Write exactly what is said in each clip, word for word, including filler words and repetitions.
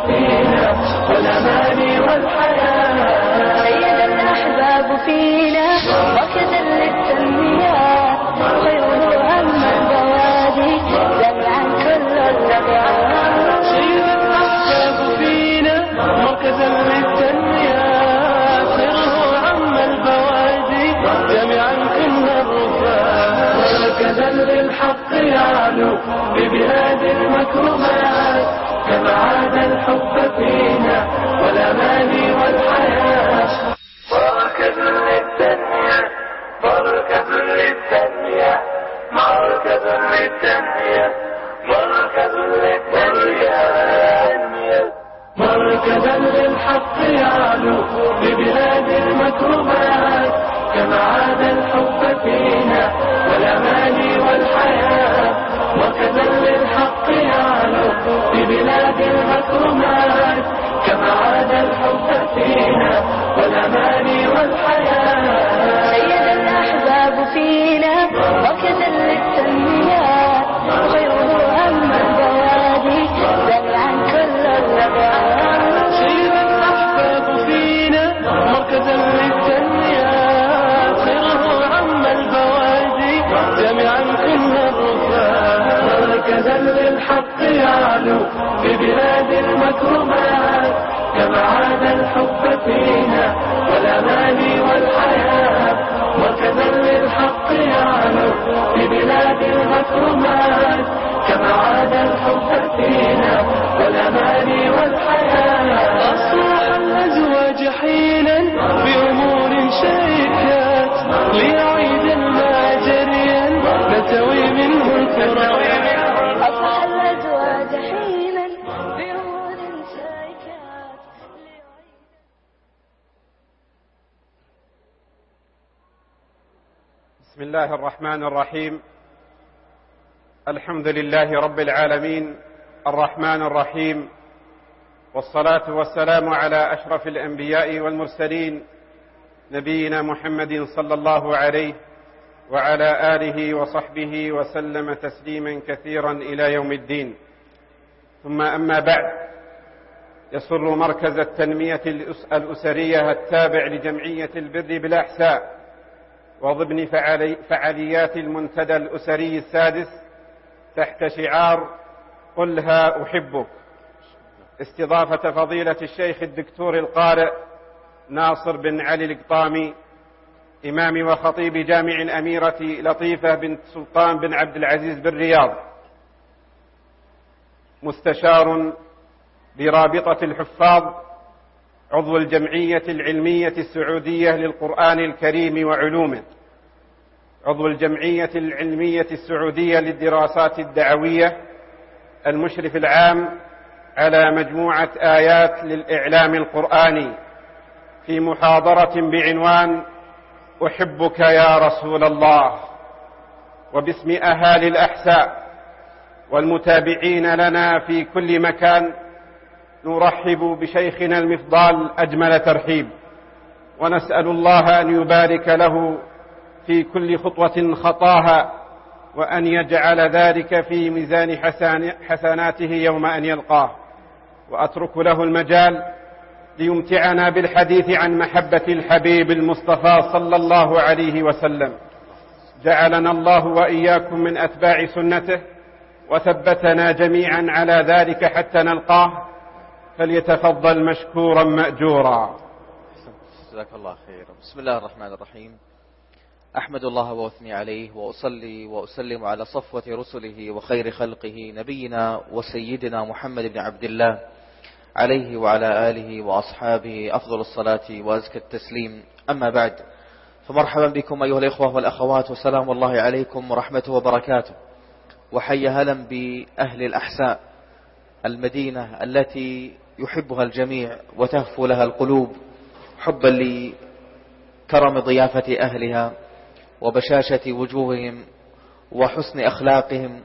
فينا والأماني والحياة. سيد الأحباب فينا وكذا للتنمية، خيره هم البوادي جمعا كل الربيعات. سيد الأحباب فينا وكذا للتنمية، خيره هم البوادي جمعا كل الرفات. وكذا للحق يعلو ببلاد المكرمات، كما عاد الحب فينا والأماني والحياة. مركز للتنمية، مركز للتنمية، مركز للتنمية، مركز للتنمية. مركزا للحق يعلو ببلاد المكرمات، كما عاد الحب فينا والأماني والحياة. وكذا للحق يعلو ببلاد المكرمات، كما عاد الحب فينا والأماني والحياة. سيد الأحباب فينا وكذا للتنمية، خيره هم البوادي جمعا كل الربيعات. سيد الأحباب فينا مركزا للتنمية، خيره عم البوادي جميعا كل الرفات. مركزا للحق يعلو ببلاد المكرمات، كما عاد الحب فينا والأماني والحياة. وكذا للحق يعلو ببلاد المكرمات، كما عاد الحب فينا والأماني والحياة. أصلح الأزواج حينا بأمور شيكات، ليعيد الماء جريا نتوي منه الفراق. أصلح الأزواج حينا بأمور شيكات. بسم الله الرحمن الرحيم. الحمد لله رب العالمين الرحمن الرحيم، والصلاة والسلام على أشرف الأنبياء والمرسلين نبينا محمد صلى الله عليه وعلى آله وصحبه وسلم تسليما كثيرا إلى يوم الدين. ثم أما بعد، يسر مركز التنمية الأسرية التابع لجمعية البر بالأحساء وضمن فعاليات المنتدى الأسري السادس تحت شعار قلها أحبك، استضافة فضيلة الشيخ الدكتور القارئ ناصر بن علي القطامي، إمام وخطيب جامع الأميرة لطيفة بنت سلطان بن عبد العزيز بالرياض، مستشار برابطة الحفاظ، عضو الجمعية العلمية السعودية للقرآن الكريم وعلومه، عضو الجمعية العلمية السعودية للدراسات الدعوية، المشرف العام على مجموعة آيات للإعلام القرآني، في محاضرة بعنوان أحبك يا رسول الله. وباسم أهالي الأحساء والمتابعين لنا في كل مكان نرحب بشيخنا المفضال أجمل ترحيب، ونسأل الله أن يبارك له في كل خطوة خطاها، وأن يجعل ذلك في ميزان حسناته يوم أن يلقاه. وأترك له المجال ليمتعنا بالحديث عن محبة الحبيب المصطفى صلى الله عليه وسلم. جعلنا الله وإياكم من أتباع سنته، وثبتنا جميعا على ذلك حتى نلقاه، فليتفضل مشكورا مأجورا. جزاك الله خير. بسم الله الرحمن الرحيم. أحمد الله وأثني عليه، وأصلي وأسلم على صفوة رسله وخير خلقه نبينا وسيدنا محمد بن عبد الله عليه وعلى آله وأصحابه أفضل الصلاة وأزكى التسليم. أما بعد، فمرحبا بكم أيها الإخوة والأخوات، وسلام الله عليكم ورحمته وبركاته. وحي هلا بأهل الأحساء، المدينة التي يحبها الجميع وتهفو لها القلوب حبا لكرم ضيافة أهلها وبشاشة وجوههم وحسن أخلاقهم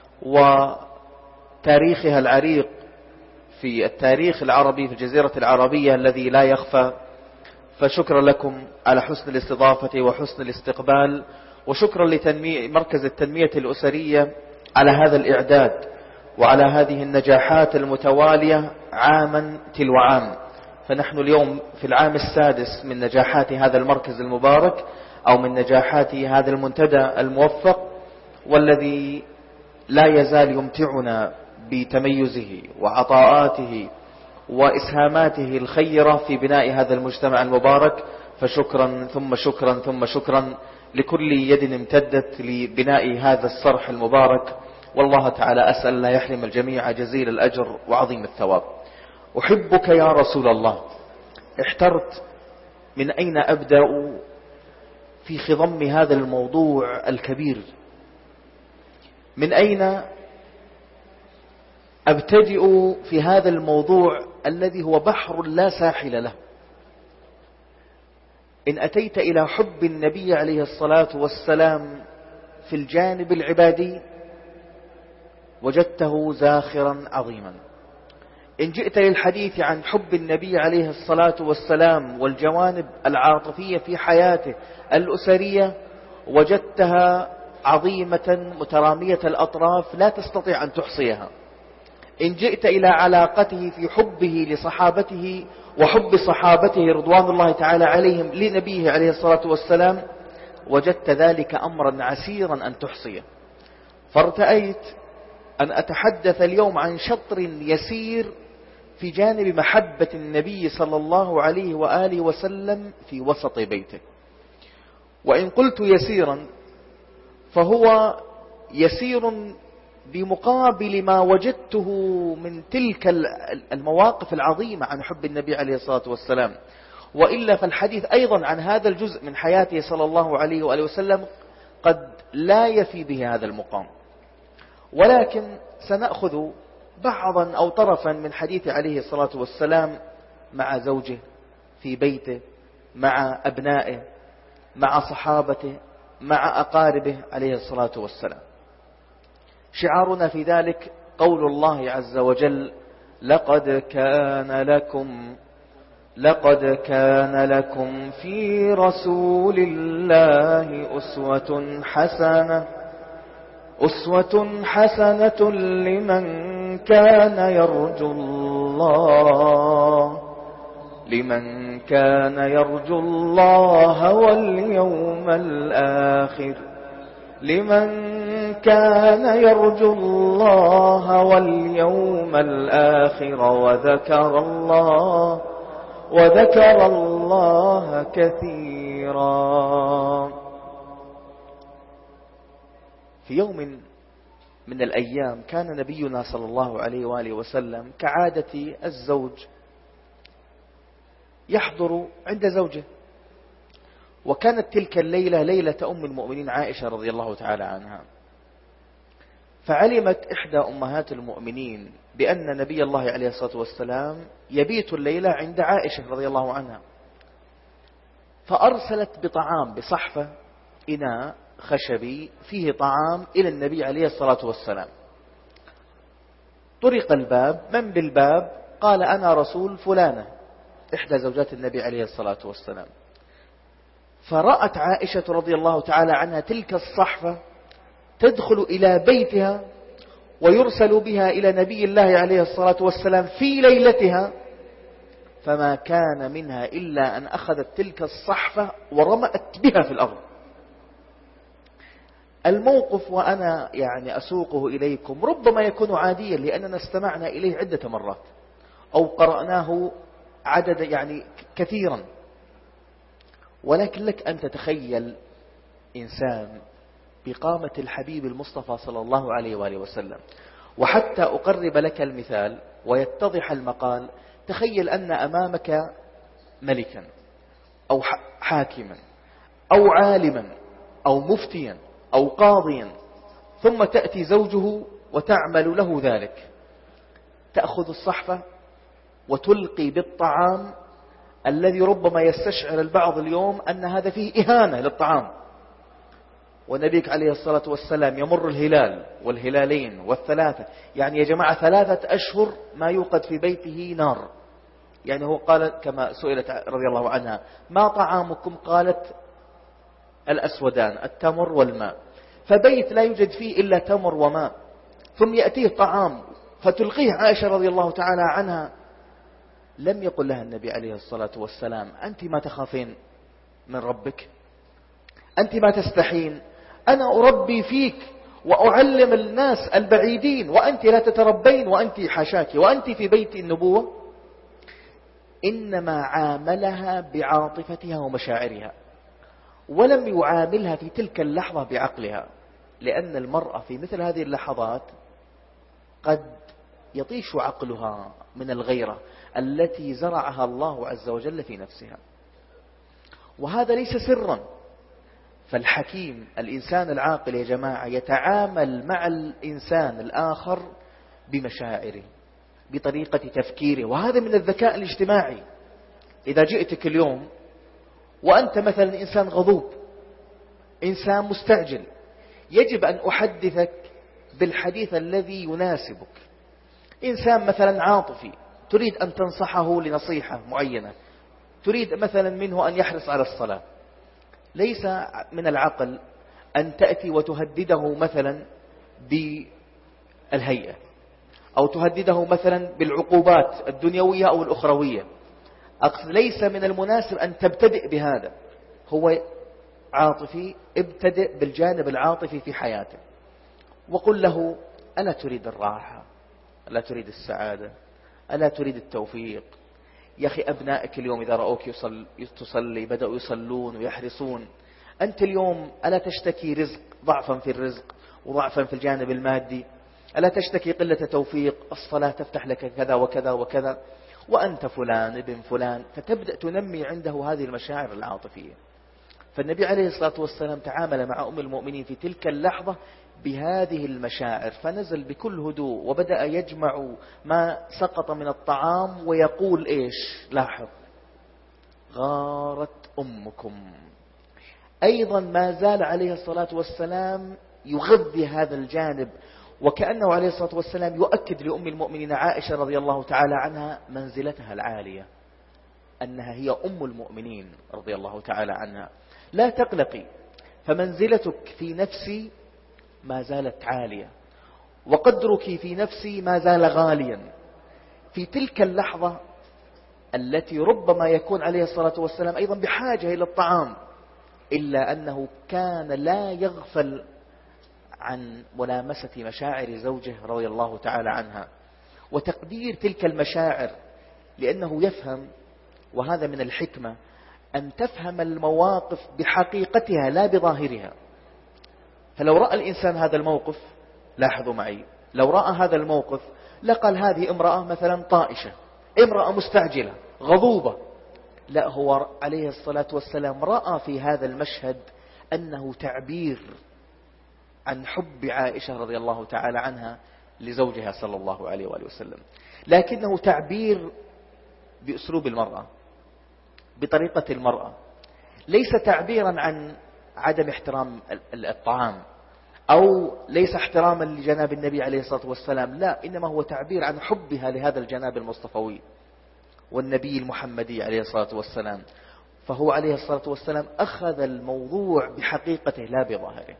وتاريخها العريق في التاريخ العربي في الجزيرة العربية الذي لا يخفى. فشكرا لكم على حسن الاستضافة وحسن الاستقبال، وشكرا لتنمية مركز التنمية الأسرية على هذا الإعداد وعلى هذه النجاحات المتوالية عاما تلو عام. فنحن اليوم في العام السادس من نجاحات هذا المركز المبارك أو من نجاحات هذا المنتدى الموفق، والذي لا يزال يمتعنا بتميزه وعطاءاته وإسهاماته الخيرة في بناء هذا المجتمع المبارك. فشكرا ثم شكرا ثم شكرا لكل يد امتدت لبناء هذا الصرح المبارك، والله تعالى أسأل لا يحرم الجميع جزيل الأجر وعظيم الثواب. أحبك يا رسول الله. احترت من أين أبدأ في خضم هذا الموضوع الكبير، من أين أبتدئ في هذا الموضوع الذي هو بحر لا ساحل له. إن أتيت إلى حب النبي عليه الصلاة والسلام في الجانب العبادي وجدته زاخرا عظيما. إن جئت للحديث عن حب النبي عليه الصلاة والسلام والجوانب العاطفية في حياته الأسرية وجدتها عظيمة مترامية الأطراف لا تستطيع أن تحصيها. إن جئت إلى علاقته في حبه لصحابته وحب صحابته رضوان الله تعالى عليهم لنبيه عليه الصلاة والسلام وجدت ذلك أمرا عسيرا أن تحصيه. فارتأيت أن أتحدث اليوم عن شطر يسير في جانب محبة النبي صلى الله عليه وآله وسلم في وسط بيته. وإن قلت يسيرا فهو يسير بمقابل ما وجدته من تلك المواقف العظيمة عن حب النبي عليه الصلاة والسلام. وإلا فالحديث أيضا عن هذا الجزء من حياته صلى الله عليه وآله وسلم قد لا يفي به هذا المقام، ولكن سنأخذ بعضا أو طرفا من حديث عليه الصلاة والسلام مع زوجه في بيته، مع أبنائه، مع صحابته، مع أقاربه عليه الصلاة والسلام. شعارنا في ذلك قول الله عز وجل: لقد كان لكم لقد كان لكم في رسول الله أسوة حسنة أسوة حسنة لمن كان يرجو الله لمن كان يرجو الله واليوم الآخر لمن كان يرجو الله واليوم الآخر وذكر الله وذكر الله كثيرا. في يوم من الأيام كان نبينا صلى الله عليه وآله وسلم كعادة الزوج يحضر عند زوجه، وكانت تلك الليلة ليلة أم المؤمنين عائشة رضي الله تعالى عنها. فعلمت إحدى أمهات المؤمنين بأن نبي الله عليه الصلاة والسلام يبيت الليلة عند عائشة رضي الله عنها، فأرسلت بطعام بصحفة إناء خشبي فيه طعام إلى النبي عليه الصلاة والسلام. طرق الباب، من بالباب؟ قال: أنا رسول فلانة، إحدى زوجات النبي عليه الصلاة والسلام. فرأت عائشة رضي الله تعالى عنها تلك الصحفة تدخل إلى بيتها ويرسل بها إلى نبي الله عليه الصلاة والسلام في ليلتها، فما كان منها إلا أن أخذت تلك الصحفة ورمأت بها في الأرض. الموقف وأنا يعني أسوقه إليكم ربما يكون عاديا لأننا استمعنا إليه عدة مرات أو قرأناه عدد يعني كثيرا، ولكن لك أن تتخيل إنسان بقامة الحبيب المصطفى صلى الله عليه وآله وسلم. وحتى أقرب لك المثال ويتضح المقال، تخيل أن أمامك ملكا أو حاكما أو عالما أو مفتيا أو قاضيا، ثم تأتي زوجه وتعمل له ذلك، تأخذ الصحفة وتلقي بالطعام الذي ربما يستشعر البعض اليوم أن هذا فيه إهانة للطعام. ونبيك عليه الصلاة والسلام يمر الهلال والهلالين والثلاثة، يعني يا جماعة ثلاثة أشهر ما يوقد في بيته نار. يعني هو قال كما سئلت رضي الله عنها: ما طعامكم؟ قالت: الأسودان، التمر والماء. فبيت لا يوجد فيه إلا تمر وماء، ثم يأتيه طعام فتلقيه عائشة رضي الله تعالى عنها لم يقل لها النبي عليه الصلاة والسلام أنت ما تخافين من ربك، أنت ما تستحين، أنا أربي فيك وأعلم الناس البعيدين وأنت لا تتربين، وأنت حاشاك وأنت في بيت النبوة. إنما عاملها بعاطفتها ومشاعرها، ولم يعاملها في تلك اللحظة بعقلها، لأن المرأة في مثل هذه اللحظات قد يطيش عقلها من الغيرة التي زرعها الله عز وجل في نفسها، وهذا ليس سرا. فالحكيم الإنسان العاقل يا جماعة يتعامل مع الإنسان الآخر بمشاعره، بطريقة تفكيره، وهذا من الذكاء الاجتماعي. إذا جئتك اليوم وأنت مثلا إنسان غضوب، إنسان مستعجل، يجب أن أحدثك بالحديث الذي يناسبك. إنسان مثلا عاطفي، تريد أن تنصحه لنصيحة معينة، تريد مثلا منه أن يحرص على الصلاة، ليس من العقل أن تأتي وتهدده مثلا بالهيئة، أو تهدده مثلا بالعقوبات الدنيوية أو الأخروية. ليس من المناسب أن تبتدئ بهذا. هو عاطفي، ابتدئ بالجانب العاطفي في حياته، وقل له ألا تريد الراحة، ألا تريد السعادة، ألا تريد التوفيق؟ يا أخي أبنائك اليوم إذا رأوك يصل تصلي بدأوا يصلون ويحرصون. أنت اليوم ألا تشتكي رزق، ضعفا في الرزق وضعفا في الجانب المادي؟ ألا تشتكي قلة توفيق؟ الصلاة تفتح لك كذا وكذا وكذا، وأنت فلان ابن فلان، فتبدأ تنمي عنده هذه المشاعر العاطفية. فالنبي عليه الصلاة والسلام تعامل مع أم المؤمنين في تلك اللحظة بهذه المشاعر، فنزل بكل هدوء وبدأ يجمع ما سقط من الطعام ويقول إيش؟ لاحظ، غارت أمكم. أيضا ما زال عليه الصلاة والسلام يغذي هذا الجانب، وكأنه عليه الصلاة والسلام يؤكد لأم المؤمنين عائشة رضي الله تعالى عنها منزلتها العالية، أنها هي أم المؤمنين رضي الله تعالى عنها. لا تقلقي، فمنزلتك في نفسي ما زالت عالية، وقدرك في نفسي ما زال غاليا. في تلك اللحظة التي ربما يكون عليه الصلاة والسلام أيضا بحاجة إلى الطعام، إلا أنه كان لا يغفل عن ملامسة مشاعر زوجه رضي الله تعالى عنها وتقدير تلك المشاعر، لأنه يفهم، وهذا من الحكمة، أن تفهم المواقف بحقيقتها لا بظاهرها. فلو رأى الإنسان هذا الموقف، لاحظوا معي، لو رأى هذا الموقف لقال هذه امرأة مثلا طائشة، امرأة مستعجلة غضوبة. لا، هو عليه الصلاة والسلام رأى في هذا المشهد أنه تعبير عن حب عائشة رضي الله تعالى عنها لزوجها صلى الله عليه وآله وسلم، لكنه تعبير بأسلوب المرأة، بطريقة المرأة، ليس تعبيرا عن عدم احترام الطعام أو ليس احتراما لجناب النبي عليه الصلاة والسلام، لا، إنما هو تعبير عن حبها لهذا الجناب المصطفوي والنبي المحمدي عليه الصلاة والسلام. فهو عليه الصلاة والسلام أخذ الموضوع بحقيقته لا بظاهره.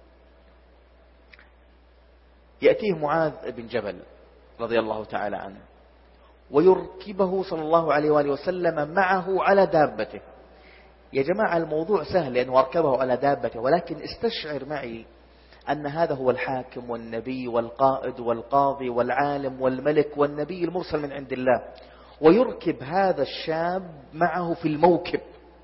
يأتيه معاذ بن جبل رضي الله تعالى عنه ويركبه صلى الله عليه وآله وسلم معه على دابته. يا جماعة الموضوع سهل لأنه أركبه على دابته، ولكن استشعر معي أن هذا هو الحاكم والنبي والقائد والقاضي والعالم والملك والنبي المرسل من عند الله، ويركب هذا الشاب معه في الموكب.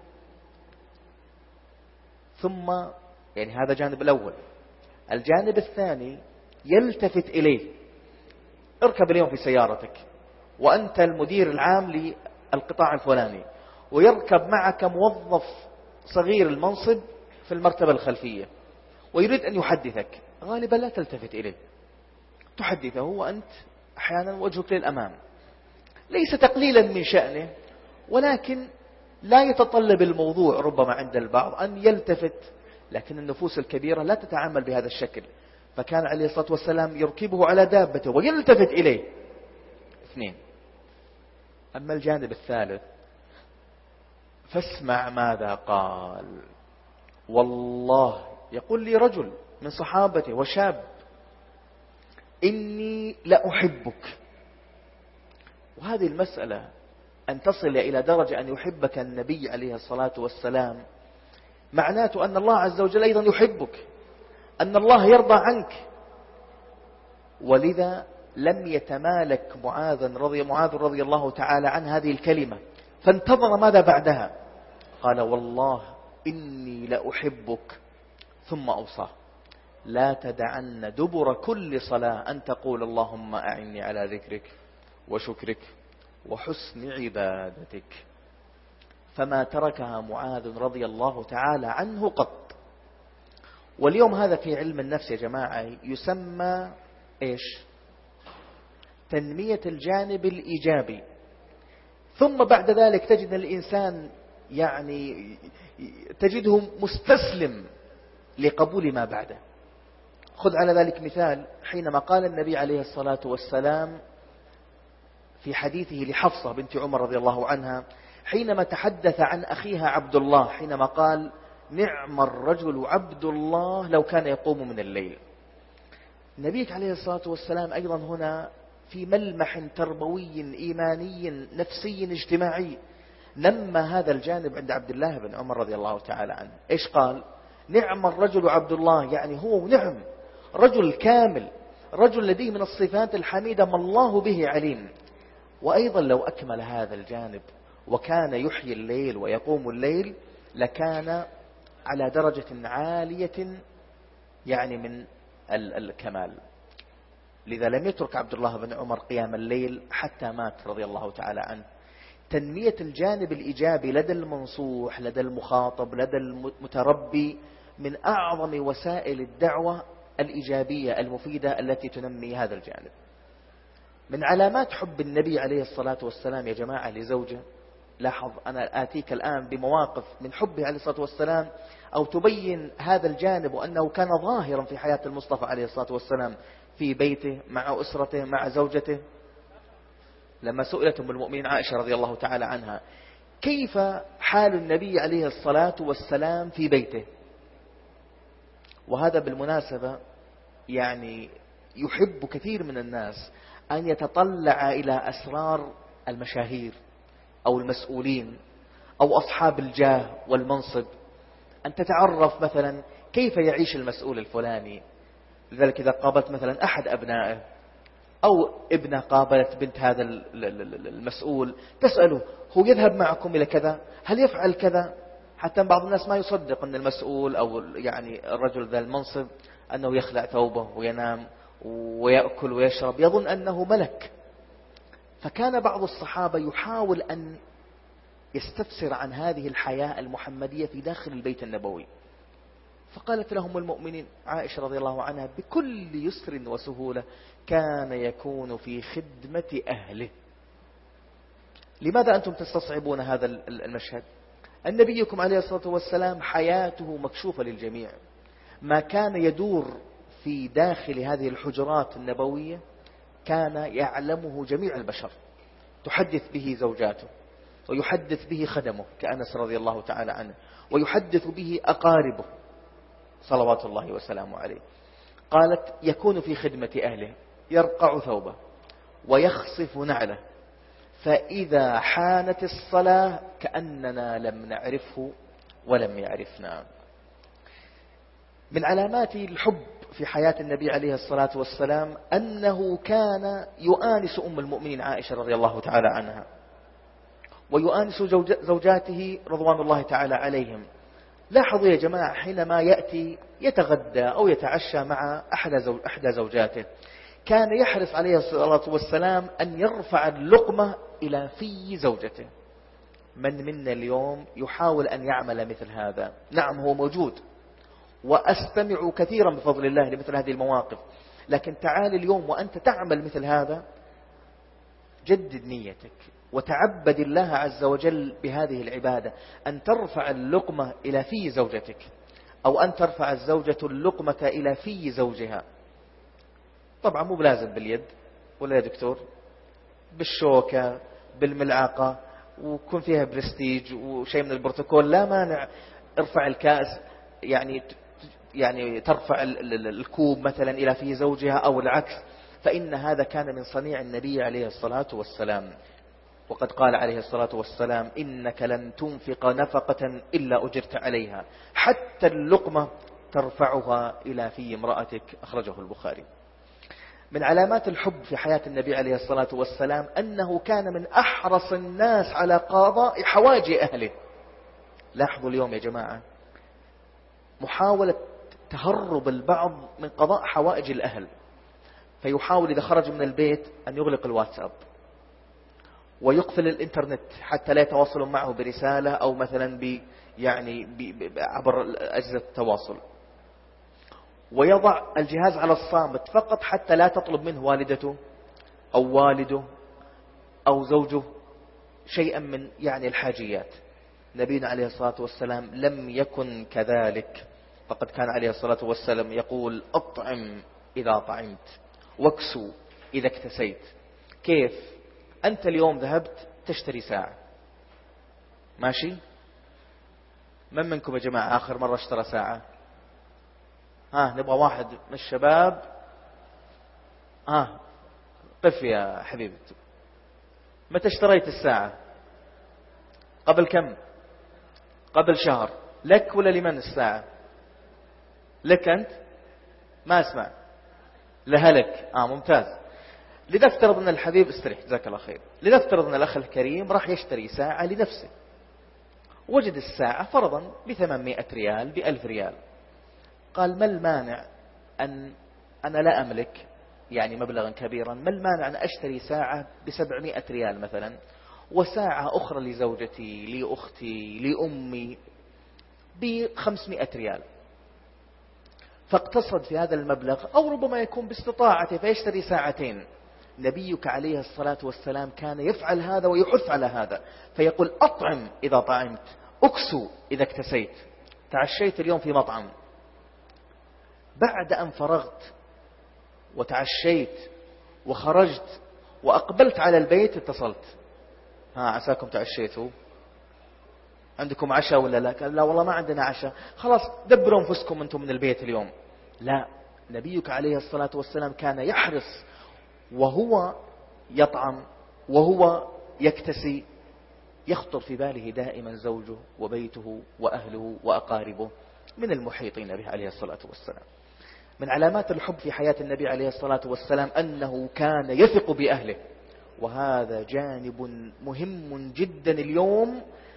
ثم يعني هذا جانب الأول. الجانب الثاني يلتفت إليه، اركب اليوم في سيارتك وأنت المدير العام للقطاع الفلاني، ويركب معك موظف صغير المنصب في المرتبة الخلفية ويريد أن يحدثك، غالبا لا تلتفت إليه، تحدثه وأنت أحيانا وجهك للأمام، ليس تقليلا من شأنه، ولكن لا يتطلب الموضوع ربما عند البعض أن يلتفت، لكن النفوس الكبيرة لا تتعامل بهذا الشكل. فكان عليه الصلاة والسلام يركبه على دابته ويلتفت إليه. اثنين. أما الجانب الثالث فاسمع ماذا قال. والله يقول لي رجل من صحابته وشاب إني لأحبك. وهذه المسألة أن تصل إلى درجة أن يحبك النبي عليه الصلاة والسلام، معناته أن الله عز وجل أيضا يحبك، أن الله يرضى عنك. ولذا لم يتمالك معاذ رضي, معاذ رضي الله تعالى عن هذه الكلمة، فانتظر ماذا بعدها؟ قال والله إني لأحبك، ثم أوصاه لا تدعن دبر كل صلاة أن تقول اللهم أعني على ذكرك وشكرك وحسن عبادتك. فما تركها معاذ رضي الله تعالى عنه قط. واليوم هذا في علم النفس يا جماعة يسمى إيش؟ تنمية الجانب الإيجابي. ثم بعد ذلك تجد الإنسان يعني تجده مستسلم لقبول ما بعده. خذ على ذلك مثال حينما قال النبي عليه الصلاة والسلام في حديثه لحفصة بنت عمر رضي الله عنها حينما تحدث عن أخيها عبد الله، حينما قال نعم الرجل عبد الله لو كان يقوم من الليل. نبيك عليه الصلاة والسلام أيضا هنا في ملمح تربوي إيماني نفسي اجتماعي نمى هذا الجانب عند عبد الله بن عمر رضي الله تعالى عنه. إيش قال؟ نعم الرجل عبد الله، يعني هو نعم رجل كامل، رجل لديه من الصفات الحميدة ما الله به عليم. وأيضا لو أكمل هذا الجانب وكان يحيي الليل ويقوم الليل لكان على درجة عالية يعني من الكمال. لذا لم يترك عبد الله بن عمر قيام الليل حتى مات رضي الله تعالى عنه. تنمية الجانب الإيجابي لدى المنصوح، لدى المخاطب، لدى المتربي من أعظم وسائل الدعوة الإيجابية المفيدة التي تنمي هذا الجانب. من علامات حب النبي عليه الصلاة والسلام يا جماعة لزوجه، لاحظ أنا آتيك الآن بمواقف من حبه عليه الصلاة والسلام أو تبين هذا الجانب وأنه كان ظاهرا في حياة المصطفى عليه الصلاة والسلام في بيته مع أسرته مع زوجته. لما سئلت أم المؤمنين عائشة رضي الله تعالى عنها كيف حال النبي عليه الصلاة والسلام في بيته، وهذا بالمناسبة يعني يحب كثير من الناس أن يتطلع إلى أسرار المشاهير أو المسؤولين أو أصحاب الجاه والمنصب، أن تتعرف مثلا كيف يعيش المسؤول الفلاني. لذلك إذا قابلت مثلا أحد أبنائه أو ابنة قابلت بنت هذا المسؤول تسأله هو يذهب معكم إلى كذا، هل يفعل كذا؟ حتى بعض الناس ما يصدق أن المسؤول أو يعني الرجل ذا المنصب أنه يخلع ثوبه وينام ويأكل ويشرب، يظن أنه ملك. فكان بعض الصحابة يحاول أن يستفسر عن هذه الحياة المحمدية في داخل البيت النبوي. فقالت لهم المؤمنين عائشة رضي الله عنها بكل يسر وسهولة كان يكون في خدمة أهله. لماذا أنتم تستصعبون هذا المشهد؟ النبيكم عليه الصلاة والسلام حياته مكشوفة للجميع، ما كان يدور في داخل هذه الحجرات النبوية كان يعلمه جميع البشر، تحدث به زوجاته ويحدث به خدمه كأنس رضي الله تعالى عنه، ويحدث به أقاربه صلوات الله وسلامه عليه. قالت يكون في خدمة أهله، يرقع ثوبه ويخصف نعله، فإذا حانت الصلاة كأننا لم نعرفه ولم يعرفنا. من علامات الحب في حياة النبي عليه الصلاة والسلام أنه كان يؤانس أم المؤمنين عائشة رضي الله تعالى عنها، ويؤانس زوجاته رضوان الله تعالى عليهم. لاحظوا يا جماعة حينما يأتي يتغدى أو يتعشى مع أحدى زوجاته كان يحرص عليه الصلاة والسلام أن يرفع اللقمة إلى في زوجته. من منا اليوم يحاول أن يعمل مثل هذا؟ نعم هو موجود وأستمع كثيرا بفضل الله لمثل هذه المواقف، لكن تعال اليوم وأنت تعمل مثل هذا، جدد نيتك وتعبد الله عز وجل بهذه العبادة، أن ترفع اللقمة إلى في زوجتك أو أن ترفع الزوجة اللقمة إلى في زوجها. طبعا مو بلازم باليد ولا يا دكتور، بالشوكة بالملعقة وكون فيها برستيج وشيء من البروتوكول لا مانع. ارفع الكأس يعني يعني ترفع الكوب مثلا إلى في زوجها أو العكس، فإن هذا كان من صنيع النبي عليه الصلاة والسلام. وقد قال عليه الصلاة والسلام: إنك لن تنفق نفقة إلا أجرت عليها، حتى اللقمة ترفعها إلى في امرأتك. أخرجه البخاري. من علامات الحب في حياة النبي عليه الصلاة والسلام أنه كان من أحرص الناس على قضاء حوائج أهله. لاحظوا اليوم يا جماعة محاولة تهرب البعض من قضاء حوائج الأهل، فيحاول إذا خرج من البيت أن يغلق الواتساب ويقفل الإنترنت حتى لا يتواصلون معه برسالة أو مثلا ب يعني ب عبر أجهزة التواصل، ويضع الجهاز على الصامت فقط حتى لا تطلب منه والدته أو والده أو زوجه شيئا من يعني الحاجيات. نبينا عليه الصلاة والسلام لم يكن كذلك، فقد كان عليه الصلاة والسلام يقول: أطعم إذا طعمت واكسو إذا اكتسيت. كيف؟ أنت اليوم ذهبت تشتري ساعة، ماشي؟ من منكم يا جماعة آخر مرة اشترى ساعة؟ ها نبغى واحد من الشباب. ها قف يا حبيبي، متى اشتريت الساعة؟ قبل كم؟ قبل شهر. لك ولا لمن الساعة؟ لك أنت؟ ما اسمع. لهلك. آه ممتاز. لنفترض أن الحبيب استريح جزاك الله خير، لنفترض أن الأخ الكريم راح يشتري ساعة لنفسه، وجد الساعة فرضا بثمانمائة ريال بألف ريال. قال: ما المانع أن أنا لا أملك يعني مبلغا كبيرا، ما المانع أن أشتري ساعة بسبعمائة ريال مثلا، وساعة أخرى لزوجتي لأختي لأمي بخمسمائة ريال، فاقتصد في هذا المبلغ، أو ربما يكون باستطاعته فيشتري ساعتين. نبيك عليه الصلاة والسلام كان يفعل هذا ويحث على هذا، فيقول: أطعم إذا طعمت، أكسو إذا اكتسيت. تعشيت اليوم في مطعم، بعد أن فرغت وتعشيت وخرجت وأقبلت على البيت اتصلت: ها عساكم تعشيتوا؟ عندكم عشاء ولا لا؟ قال: لا والله ما عندنا عشاء. خلاص دبروا أنفسكم أنتم من البيت اليوم. لا، نبيك عليه الصلاة والسلام كان يحرص وهو يطعم وهو يكتسي يخطر في باله دائما زوجه وبيته وأهله وأقاربه من المحيطين به عليه الصلاة والسلام. من علامات الحب في حياة النبي عليه الصلاة والسلام أنه كان يثق بأهله، وهذا جانب مهم جدا اليوم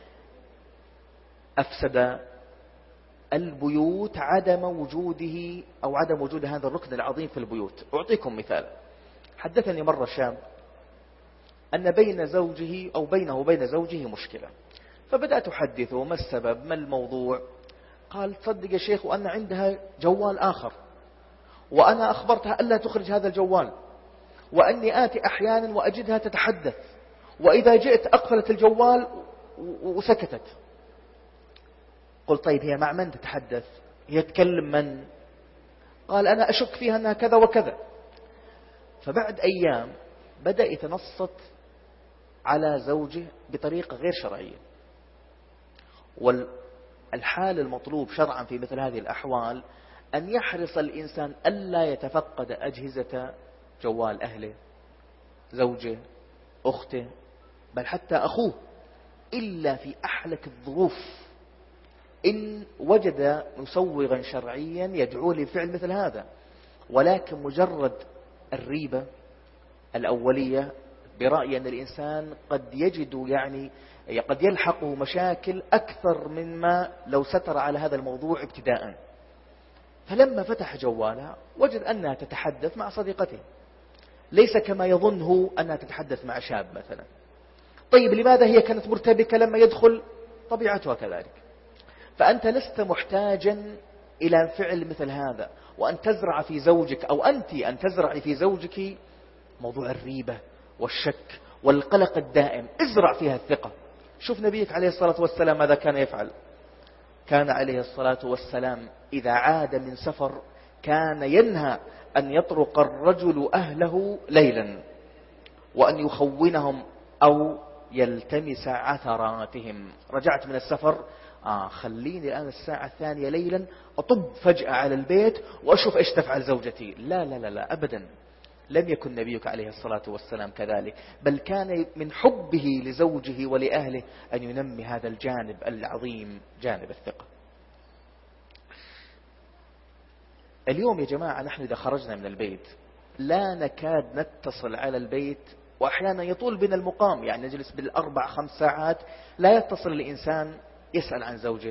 أفسد البيوت عدم وجوده أو عدم وجود هذا الركن العظيم في البيوت. أعطيكم مثال. حدثني مرة شاب أن بين زوجه أو بينه وبين زوجه مشكلة، فبدأت أحدثه: ما السبب؟ ما الموضوع؟ قال: تصدق يا شيخ وأن عندها جوال آخر، وأنا أخبرتها ألا تخرج هذا الجوال، وأني آتي أحيانا وأجدها تتحدث، وإذا جئت أقفلت الجوال وسكتت. قلت: طيب هي مع من تتحدث؟ هي تكلم من؟ قال: أنا أشك فيها أنها كذا وكذا. فبعد أيام بدأ يتنصت على زوجه بطريقة غير شرعية. والحال المطلوب شرعا في مثل هذه الأحوال أن يحرص الإنسان ألا يتفقد أجهزة جوال أهله، زوجه، أخته، بل حتى أخوه، إلا في أحلك الظروف إن وجد مسوغا شرعيا يدعو لفعل مثل هذا. ولكن مجرد الريبة الأولية برأي أن الإنسان قد يجد يعني قد يلحقه مشاكل أكثر مما لو ستر على هذا الموضوع ابتداء. فلما فتح جوالها وجد أنها تتحدث مع صديقته، ليس كما يظنه أنها تتحدث مع شاب مثلا. طيب لماذا هي كانت مرتبكة لما يدخل؟ طبيعتها كذلك. فأنت لست محتاجا إلى فعل مثل هذا، وأن تزرع في زوجك أو أنت أن تزرع في زوجك موضوع الريبة والشك والقلق الدائم. ازرع فيها الثقة. شوف نبيك عليه الصلاة والسلام ماذا كان يفعل. كان عليه الصلاة والسلام إذا عاد من سفر كان ينهى أن يطرق الرجل أهله ليلا وأن يخونهم أو يلتمس عثراتهم. رجعت من السفر، آه خليني الآن الساعة الثانية ليلا أطب فجأة على البيت وأشوف إيش تفعل زوجتي. لا لا لا لا أبدا. لم يكن نبيك عليه الصلاة والسلام كذلك، بل كان من حبه لزوجه ولأهله أن ينمي هذا الجانب العظيم، جانب الثقة. اليوم يا جماعة نحن إذا خرجنا من البيت لا نكاد نتصل على البيت، وأحيانا يطول بنا المقام، يعني نجلس بالأربع خمس ساعات لا يتصل الإنسان يسأل عن زوجه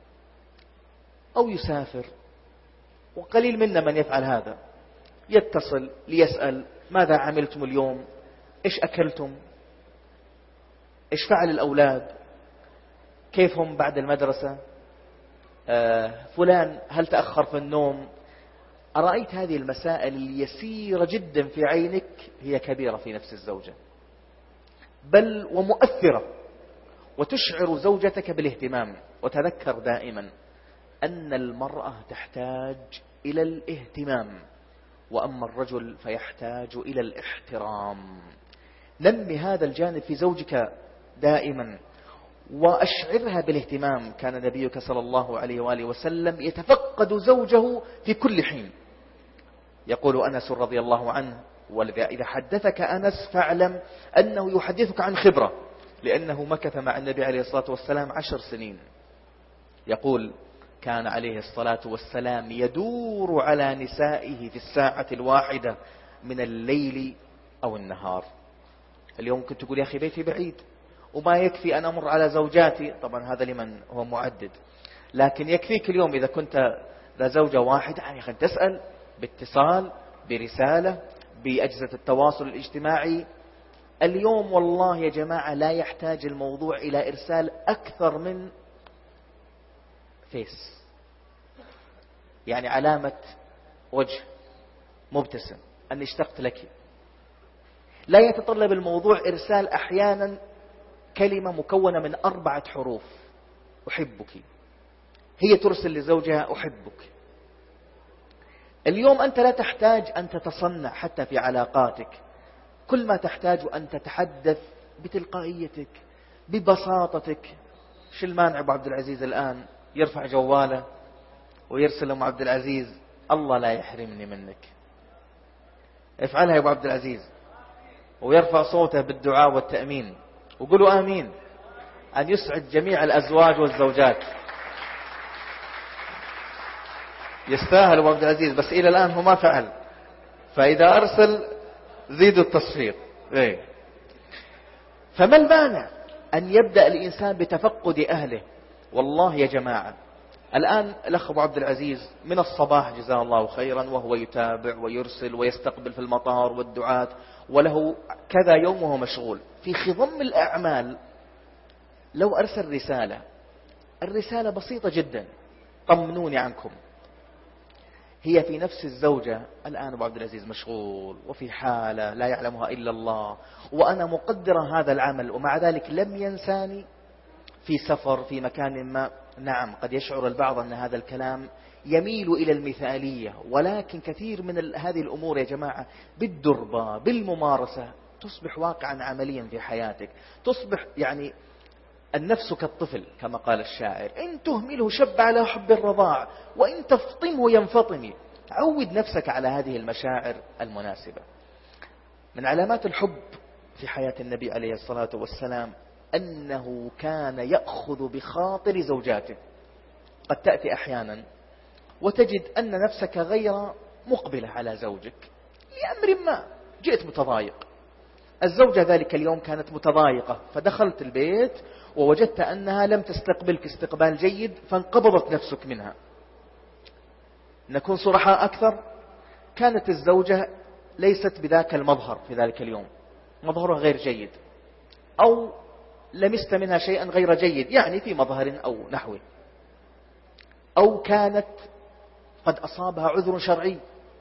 أو يسافر، وقليل منا من يفعل هذا، يتصل ليسأل ماذا عملتم اليوم، إيش أكلتم، إيش فعل الأولاد، كيف هم بعد المدرسة، آه فلان هل تأخر في النوم. أرأيت هذه المسائل اليسيرة جدا في عينك هي كبيرة في نفس الزوجة، بل ومؤثرة، وتشعر زوجتك بالاهتمام. وتذكر دائما أن المرأة تحتاج إلى الاهتمام، وأما الرجل فيحتاج إلى الاحترام. نمي هذا الجانب في زوجك دائما، وأشعرها بالاهتمام. كان نبيك صلى الله عليه وآله وسلم يتفقد زوجه في كل حين. يقول أنس رضي الله عنه، وإذا حدثك أنس فاعلم أنه يحدثك عن خبرة، لأنه مكث مع النبي عليه الصلاة والسلام عشر سنين. يقول كان عليه الصلاة والسلام يدور على نسائه في الساعة الواحدة من الليل أو النهار. اليوم كنت تقول يا أخي بيتي بعيد وما يكفي أن أمر على زوجاتي، طبعا هذا لمن هو معدد، لكن يكفيك اليوم إذا كنت لزوجة واحدة يعني خلينا تسأل باتصال، برسالة، بأجهزة التواصل الاجتماعي. اليوم والله يا جماعة لا يحتاج الموضوع إلى إرسال أكثر من فيس، يعني علامة وجه مبتسم أن اشتقت لك. لا يتطلب الموضوع إرسال أحيانا كلمة مكونة من أربعة حروف، أحبك، هي ترسل لزوجها أحبك. اليوم أنت لا تحتاج أن تتصنع حتى في علاقاتك، كل ما تحتاج أن تتحدث بتلقائيتك ببساطتك. شو المانع أبو عبد العزيز الآن يرفع جواله ويرسل أم عبد العزيز الله لا يحرمني منك، افعلها يا أبو عبد العزيز، ويرفع صوته بالدعاء والتأمين، وقولوا آمين، أن يسعد جميع الأزواج والزوجات. يستاهل أبو عبد العزيز، بس إلى الآن هو ما فعل، فإذا أرسل زيدوا التصفيق. إيه؟ فما المانع أن يبدأ الإنسان بتفقد أهله؟ والله يا جماعة الآن الأخ أبو عبد العزيز من الصباح جزاه الله خيرا وهو يتابع ويرسل ويستقبل في المطار والدعاة، وله كذا يوم وهو مشغول في خضم الأعمال. لو أرسل رسالة، الرسالة بسيطة جدا، طمنوني عنكم. هي في نفس الزوجة الآن أبو عبد العزيز مشغول وفي حالة لا يعلمها إلا الله، وأنا مقدرة هذا العمل، ومع ذلك لم ينساني، في سفر في مكان ما. نعم قد يشعر البعض أن هذا الكلام يميل إلى المثالية، ولكن كثير من هذه الأمور يا جماعة بالدربة بالممارسة تصبح واقعا عمليا في حياتك. تصبح يعني النفس كالطفل كما قال الشاعر، إن تهمله شب على حب الرضاع وإن تفطمه ينفطم. عود نفسك على هذه المشاعر المناسبة. من علامات الحب في حياة النبي عليه الصلاة والسلام أنه كان يأخذ بخاطر زوجاته. قد تأتي أحيانا وتجد أن نفسك غير مقبلة على زوجك لأمر ما، جئت متضايق. الزوجة ذلك اليوم كانت متضايقة، فدخلت البيت ووجدت أنها لم تستقبلك استقبال جيد، فانقبضت نفسك منها. نكون صرحاء أكثر، كانت الزوجة ليست بذاك المظهر في ذلك اليوم، مظهرها غير جيد، أو لمست منها شيئا غير جيد يعني في مظهر أو نحوه، أو كانت قد أصابها عذر شرعي،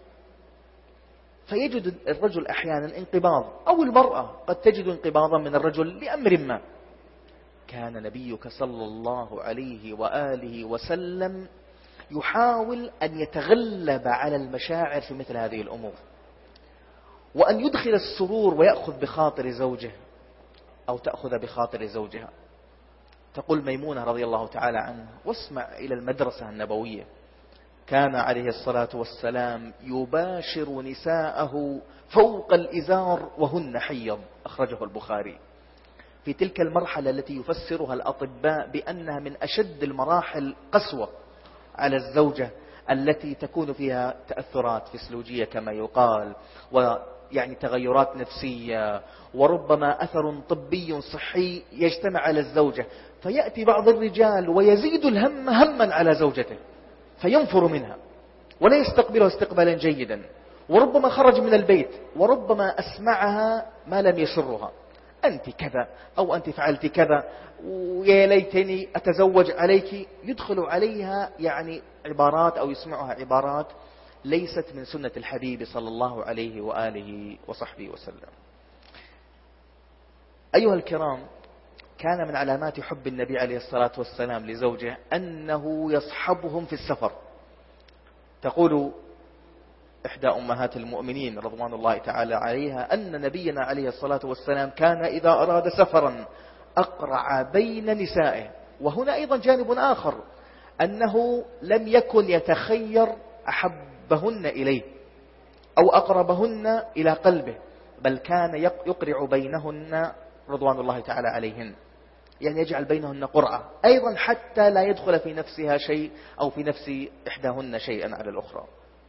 فيجد الرجل أحيانا انقباض، أو المرأة قد تجد انقباضا من الرجل لأمر ما. كان نبيك صلى الله عليه وآله وسلم يحاول أن يتغلب على المشاعر في مثل هذه الأمور، وأن يدخل السرور ويأخذ بخاطر زوجه أو تأخذ بخاطر زوجها. تقول ميمونة رضي الله تعالى عنها، واسمع إلى المدرسة النبوية، كان عليه الصلاة والسلام يباشر نساءه فوق الإزار وهن حيض، أخرجه البخاري. في تلك المرحلة التي يفسرها الأطباء بأنها من أشد المراحل قسوة على الزوجة، التي تكون فيها تأثرات فسيولوجية كما يقال، ويعني تغيرات نفسية، وربما أثر طبي صحي يجتمع على الزوجة، فيأتي بعض الرجال ويزيد الهم هما على زوجته فينفر منها ولا يستقبلها استقبالا جيدا، وربما خرج من البيت وربما أسمعها ما لم يسرها، أنت كذا أو أنت فعلت كذا ويا ليتني أتزوج عليك. يدخل عليها يعني عبارات أو يسمعها عبارات ليست من سنة الحبيب صلى الله عليه وآله وصحبه وسلم. أيها الكرام، كان من علامات حب النبي عليه الصلاة والسلام لزوجه أنه يصحبهم في السفر. تقول إحدى أمهات المؤمنين رضوان الله تعالى عليها أن نبينا عليه الصلاة والسلام كان إذا أراد سفرا أقرع بين نسائه. وهنا أيضا جانب آخر، أنه لم يكن يتخير أحبهن إليه أو أقربهن إلى قلبه، بل كان يقرع بينهن رضوان الله تعالى عليهن، يعني يجعل بينهن قرعة أيضا حتى لا يدخل في نفسها شيء أو في نفس إحداهن شيئا على الأخرى.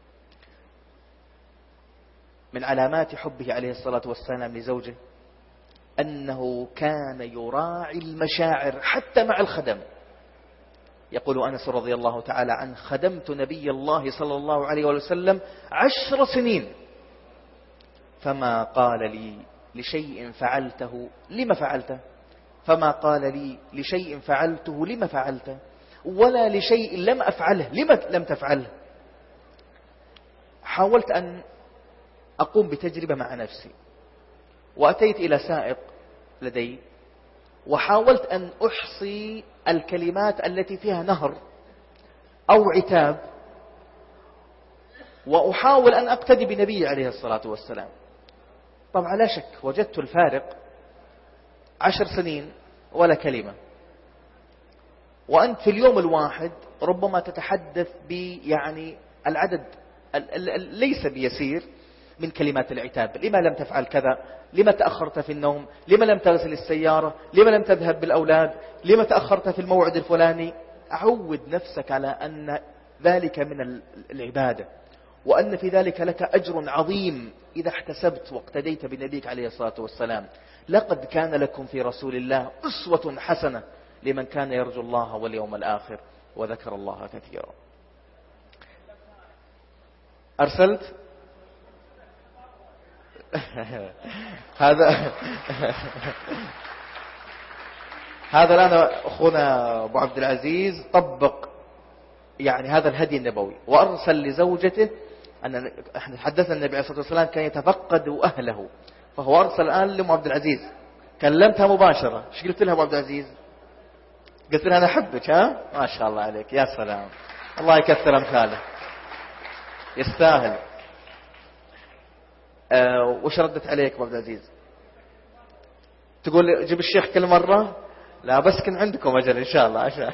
من علامات حبه عليه الصلاة والسلام لزوجه أنه كان يراعي المشاعر حتى مع الخدم. يقول أنس رضي الله تعالى عنه: خدمت نبي الله صلى الله عليه وسلم عشر سنين فما قال لي لشيء فعلته لما فعلته فما قال لي لشيء فعلته لما فعلته ولا لشيء لم أفعله لما لم تفعله. حاولت أن أقوم بتجربة مع نفسي، وأتيت إلى سائق لدي وحاولت أن أحصي الكلمات التي فيها نهر أو عتاب، وأحاول أن أقتدي بنبي عليه الصلاة والسلام. طبعا لا شك وجدت الفارق، عشر سنين ولا كلمة، وأنت في اليوم الواحد ربما تتحدث بيعني العدد ليس بيسير من كلمات العتاب. لما لم تفعل كذا؟ لما تأخرت في النوم؟ لما لم تغسل السيارة؟ لما لم تذهب بالأولاد؟ لما تأخرت في الموعد الفلاني؟ عود نفسك على أن ذلك من العبادة، وأن في ذلك لك أجر عظيم إذا احتسبت واقتديت بنبيك عليه الصلاة والسلام. لقد كان لكم في رسول الله أسوة حسنة لمن كان يرجو الله واليوم الآخر وذكر الله كثيرا. أرسلت هذا هذا الآن أخونا أبو عبد العزيز طبق يعني هذا الهدي النبوي، وأرسل لزوجته. أن احنا حدثنا النبي عليه الصلاة والسلام كان يتفقد أهله، فهو أرسل الآن لأم عبد العزيز، كلمتها مباشرة. ايش قلت لها أبو عبد العزيز؟ قلت لها أنا أحبك. ها ما شاء الله عليك، يا سلام، الله يكثر أمثاله، يستاهل. أه وش ردت عليك أبو عبد العزيز؟ تقول جيب الشيخ كل مرة؟ لا بسكن عندكم أجل إن شاء الله عشان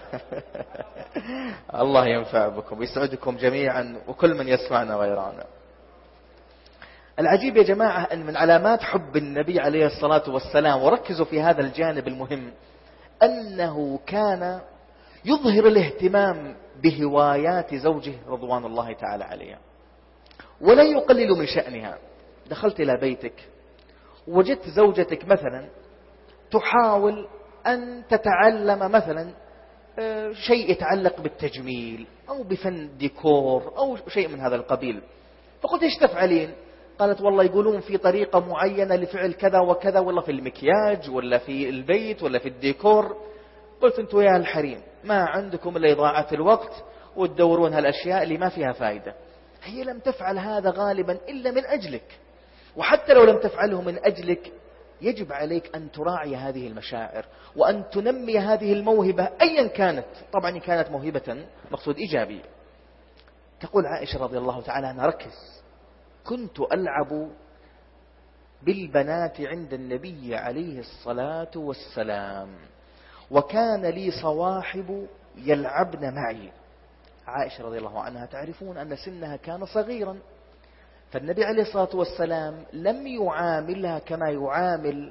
الله ينفع بكم ويسعدكم جميعا وكل من يسمعنا غيرنا. العجيب يا جماعة أن من علامات حب النبي عليه الصلاة والسلام، وركزوا في هذا الجانب المهم، أنه كان يظهر الاهتمام بهوايات زوجه رضوان الله تعالى عليها ولا يقلل من شأنها. دخلت إلى بيتك وجدت زوجتك مثلا تحاول أن تتعلم مثلا شيء يتعلق بالتجميل أو بفن ديكور أو شيء من هذا القبيل، فقلت إيش تفعلين؟ قالت والله يقولون في طريقة معينة لفعل كذا وكذا، والله في المكياج ولا في البيت ولا في الديكور. قلت أنتوا يا الحريم ما عندكم إلا إضاعة الوقت وتدورون هالأشياء اللي ما فيها فائدة. هي لم تفعل هذا غالبا إلا من أجلك، وحتى لو لم تفعله من أجلك يجب عليك أن تراعي هذه المشاعر وأن تنمي هذه الموهبة أيا كانت. طبعا إن كانت موهبة مقصود إيجابي. تقول عائشة رضي الله تعالى عنها: ركز، كنت ألعب بالبنات عند النبي عليه الصلاة والسلام وكان لي صواحب يلعبن معي. عائشة رضي الله عنها تعرفون أن سنها كان صغيرا، فالنبي عليه الصلاة والسلام لم يعاملها كما يعامل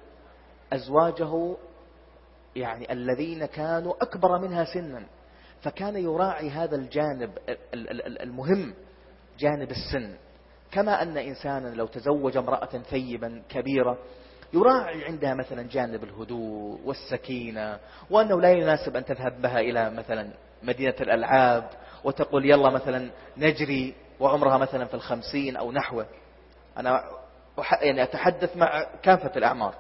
أزواجه يعني الذين كانوا أكبر منها سنا، فكان يراعي هذا الجانب المهم، جانب السن. كما أن إنسانا لو تزوج امرأة ثيبا كبيرة يراعي عندها مثلا جانب الهدوء والسكينة، وأنه لا يناسب أن تذهب بها إلى مثلا مدينة الألعاب وتقول يلا مثلا نجري وعمرها مثلا في الخمسين أو نحوه. أنا يعني أتحدث مع كافة الأعمار،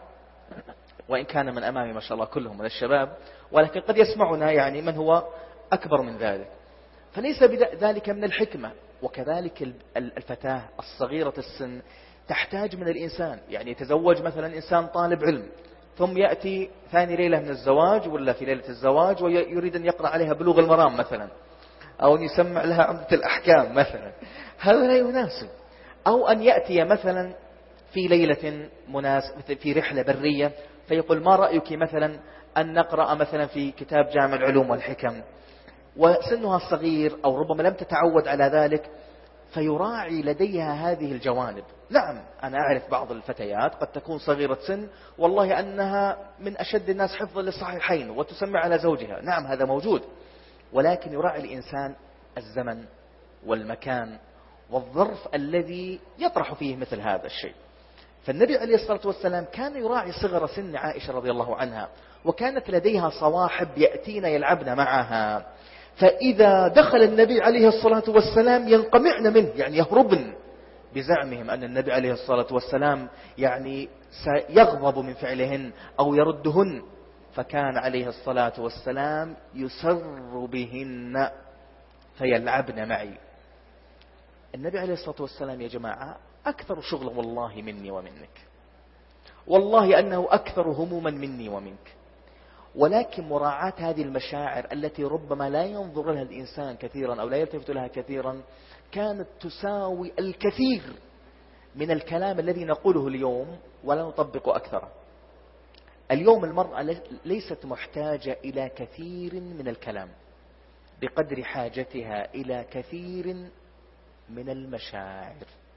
وإن كان من أمامي ما شاء الله كلهم من الشباب، ولكن قد يسمعنا يعني من هو أكبر من ذلك، فليس ذلك من الحكمة. وكذلك الفتاة الصغيرة السن تحتاج من الإنسان، يعني يتزوج مثلا إنسان طالب علم ثم يأتي ثاني ليلة من الزواج ولا في ليلة الزواج ويريد أن يقرأ عليها بلوغ المرام مثلا، أو أن يسمع لها عمدة الأحكام مثلا، هذا لا يناسب. أو أن يأتي مثلا في ليلة مناسبة في رحلة برية فيقول ما رأيك مثلا أن نقرأ مثلا في كتاب جامع العلوم والحكم، وسنها صغير أو ربما لم تتعود على ذلك، فيراعي لديها هذه الجوانب. نعم أنا أعرف بعض الفتيات قد تكون صغيرة سن والله أنها من أشد الناس حفظا للصحيحين وتسمع على زوجها، نعم هذا موجود، ولكن يراعي الإنسان الزمن والمكان والظرف الذي يطرح فيه مثل هذا الشيء. فالنبي عليه الصلاة والسلام كان يراعي صغر سن عائشة رضي الله عنها، وكانت لديها صواحب يأتين يلعبن معها، فإذا دخل النبي عليه الصلاة والسلام ينقمعن منه، يعني يهربن بزعمهم أن النبي عليه الصلاة والسلام يعني سيغضب من فعلهن أو يردهن، فكان عليه الصلاة والسلام يسر بهن فيلعبن معي. النبي عليه الصلاة والسلام يا جماعة أكثر شغلا والله مني ومنك، والله أنه أكثر هموما مني ومنك، ولكن مراعاة هذه المشاعر التي ربما لا ينظر لها الإنسان كثيرا أو لا يلتفت لها كثيرا كانت تساوي الكثير من الكلام الذي نقوله اليوم ولا نطبق أكثر. اليوم المرأة ليست محتاجة إلى كثير من الكلام بقدر حاجتها إلى كثير من المشاعر.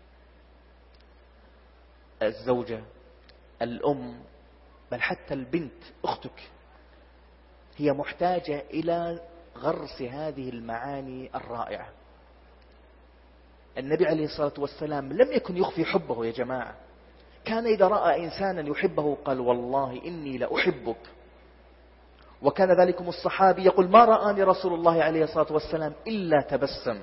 الزوجة، الأم، بل حتى البنت أختك هي محتاجة إلى غرس هذه المعاني الرائعة. النبي عليه الصلاة والسلام لم يكن يخفي حبه يا جماعة، كان إذا رأى إنسانا يحبه قال والله إني لأحبك. وكان ذلكم الصحابي يقول ما رآني رسول الله عليه الصلاة والسلام إلا تبسم.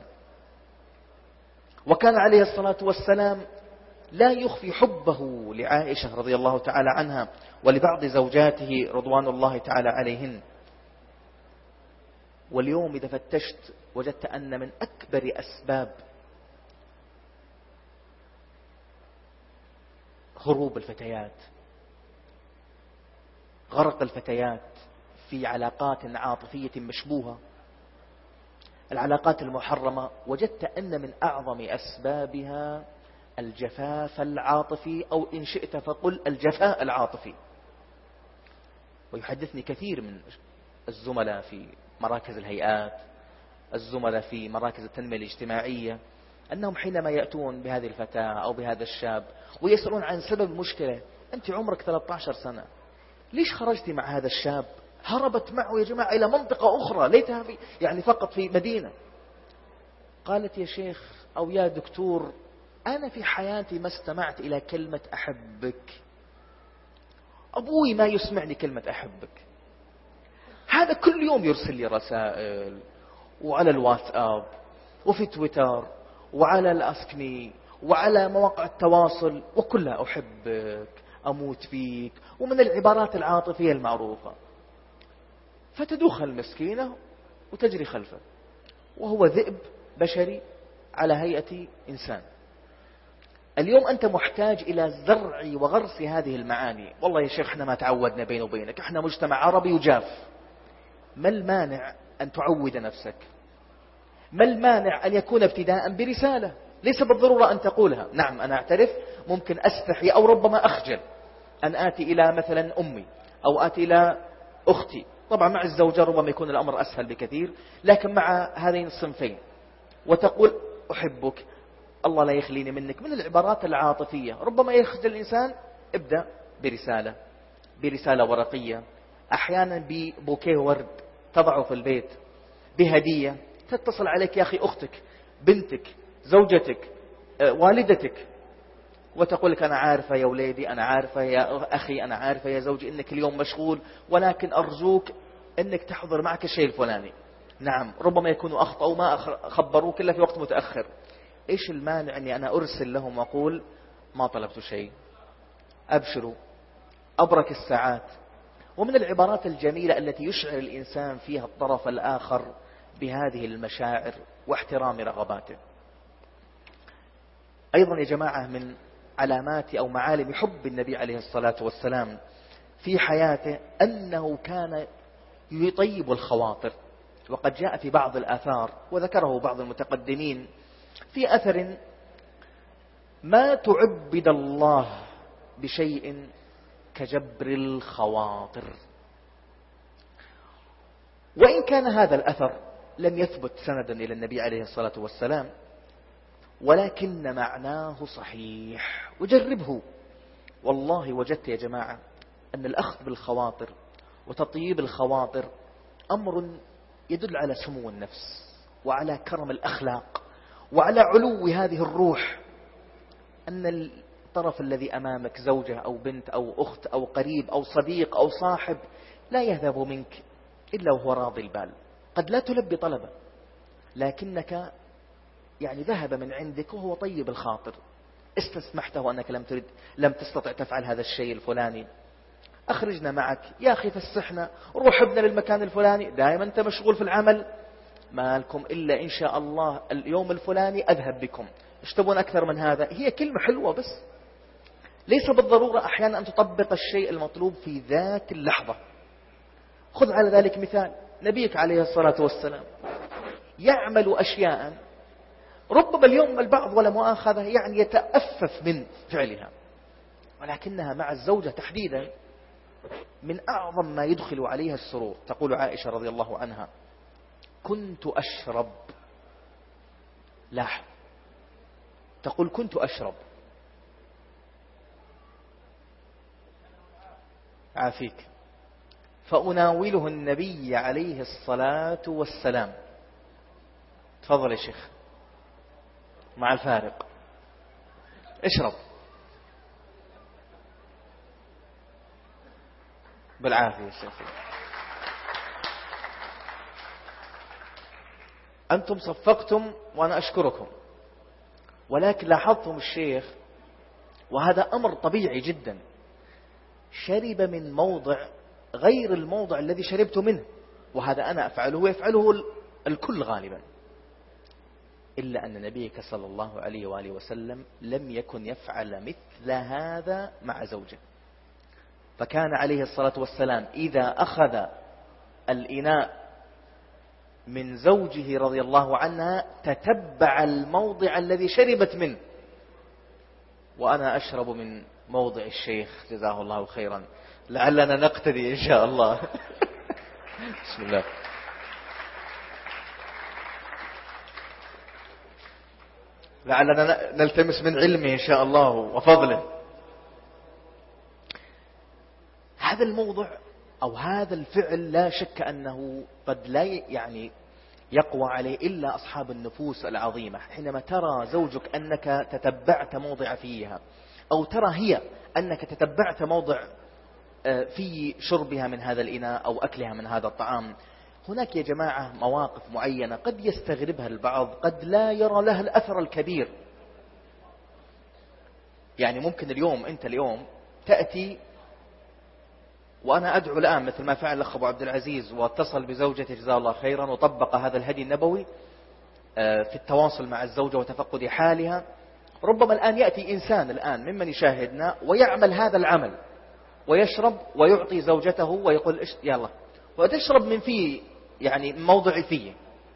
وكان عليه الصلاة والسلام لا يخفي حبه لعائشة رضي الله تعالى عنها ولبعض زوجاته رضوان الله تعالى عليهن. واليوم إذا فتشت وجدت أن من أكبر أسباب هروب الفتيات، غرق الفتيات في علاقات عاطفية مشبوهة، العلاقات المحرمة، وجدت أن من أعظم أسبابها الجفاف العاطفي، أو إن شئت فقل الجفاء العاطفي. ويحدثني كثير من الزملاء في مراكز الهيئات، الزملاء في مراكز التنمية الاجتماعية، أنهم حينما يأتون بهذه الفتاة أو بهذا الشاب ويسألون عن سبب المشكلة، أنت عمرك ثلاثة عشر سنة، ليش خرجتي مع هذا الشاب؟ هربت معه يا جماعة إلى منطقة أخرى ليتها في يعني فقط في مدينة. قالت يا شيخ أو يا دكتور أنا في حياتي ما استمعت إلى كلمة أحبك، أبوي ما يسمعني كلمة أحبك، هذا كل يوم يرسل لي رسائل وعلى الواتساب وفي تويتر وعلى الأسكني وعلى مواقع التواصل وكلها أحبك، أموت فيك، ومن العبارات العاطفية المعروفة. فتدخل المسكينة وتجري خلفه، وهو ذئب بشري على هيئة إنسان. اليوم أنت محتاج إلى زرع وغرس هذه المعاني. والله يا شيخ احنا ما تعودنا بينه وبينك، احنا مجتمع عربي وجاف. ما المانع أن تعود نفسك؟ ما المانع أن يكون ابتداء برسالة؟ ليس بالضرورة أن تقولها. نعم أنا أعترف ممكن أستحي أو ربما أخجل أن آتي إلى مثلا أمي أو آتي إلى أختي طبعا مع الزوجة ربما يكون الأمر أسهل بكثير، لكن مع هذين الصنفين وتقول أحبك، الله لا يخليني منك، من العبارات العاطفية. ربما يخجل الإنسان، ابدأ برسالة برسالة ورقية، أحيانا ببوكيه ورد تضعه في البيت، بهدية، تتصل عليك يا أخي أختك، بنتك، زوجتك، والدتك، وتقول لك أنا عارفة يا وليدي، أنا عارفة يا أخي، أنا عارفة يا زوجي إنك اليوم مشغول، ولكن أرجوك إنك تحضر معك الشيء الفلاني. نعم ربما يكونوا أخطأوا ما خبروك إلا في وقت متأخر، إيش المانع أني أنا أرسل لهم وأقول ما طلبت شيء، أبشروا، أبرك الساعات. ومن العبارات الجميلة التي يشعر الإنسان فيها الطرف الآخر بهذه المشاعر واحترام رغباته. أيضا يا جماعة من علامات أو معالم حب النبي عليه الصلاة والسلام في حياته أنه كان يطيب الخواطر. وقد جاء في بعض الآثار وذكره بعض المتقدمين في أثر: ما تعبد الله بشيء كجبر الخواطر. وإن كان هذا الأثر لم يثبت سندا إلى النبي عليه الصلاة والسلام، ولكن معناه صحيح. وجربه، والله وجدت يا جماعة أن الأخذ بالخواطر وتطيب الخواطر أمر يدل على سمو النفس وعلى كرم الأخلاق وعلى علو هذه الروح. أن الطرف الذي أمامك زوجة أو بنت أو أخت أو قريب أو صديق أو صاحب لا يذهب منك إلا وهو راضي البال. قد لا تلبي طلبه، لكنك يعني ذهب من عندك وهو طيب الخاطر، استسمحته أنك لم ترد لم تستطع تفعل هذا الشيء الفلاني، أخرجنا معك يا أخي، فسحنا، روح ابنا للمكان الفلاني، دائما أنت مشغول في العمل، ما لكم إلا إن شاء الله اليوم الفلاني أذهب بكم، ايش تبون أكثر من هذا؟ هي كلمة حلوة بس، ليس بالضرورة أحيانا أن تطبق الشيء المطلوب في ذات اللحظة. خذ على ذلك مثال، نبيك عليه الصلاة والسلام يعمل أشياء ربما اليوم البعض ولا مؤاخذة يعني يتأفف من فعلها، ولكنها مع الزوجة تحديدا من أعظم ما يدخل عليها السرور. تقول عائشة رضي الله عنها: كنت أشرب، لاحظ، تقول كنت أشرب، عافيك، فأناوله النبي عليه الصلاة والسلام. تفضل يا شيخ، مع الفارق، اشرب بالعافية يا شيخ. أنتم صفقتم وأنا أشكركم، ولكن لاحظتم الشيخ، وهذا أمر طبيعي جدا، شرب من موضع غير الموضع الذي شربت منه، وهذا أنا أفعله ويفعله الكل غالبا، إلا أن نبيك صلى الله عليه وآله وسلم لم يكن يفعل مثل هذا مع زوجه. فكان عليه الصلاة والسلام إذا أخذ الإناء من زوجه رضي الله عنها تتبع الموضع الذي شربت منه. وأنا أشرب من موضع الشيخ جزاه الله خيرا، لعلنا نقتدي إن شاء الله. بسم الله. لعلنا نلتمس من علمه إن شاء الله وفضله. هذا الموضع أو هذا الفعل لا شك أنه قد لا يعني يقوى عليه إلا أصحاب النفوس العظيمة. حينما ترى زوجك أنك تتبعت موضع فيها، أو ترى هي أنك تتبعت موضع في شربها من هذا الإناء أو أكلها من هذا الطعام، هناك يا جماعة مواقف معينة قد يستغربها البعض، قد لا يرى لها الأثر الكبير. يعني ممكن اليوم أنت اليوم تأتي، وأنا أدعو الآن مثل ما فعل الأخ أبو عبد العزيز واتصل بزوجته جزاه الله خيرا وطبق هذا الهدي النبوي في التواصل مع الزوجة وتفقد حالها. ربما الآن يأتي إنسان الآن ممن يشاهدنا ويعمل هذا العمل ويشرب ويعطي زوجته ويقول يلا وتشرب من فيه، يعني موضع فيه.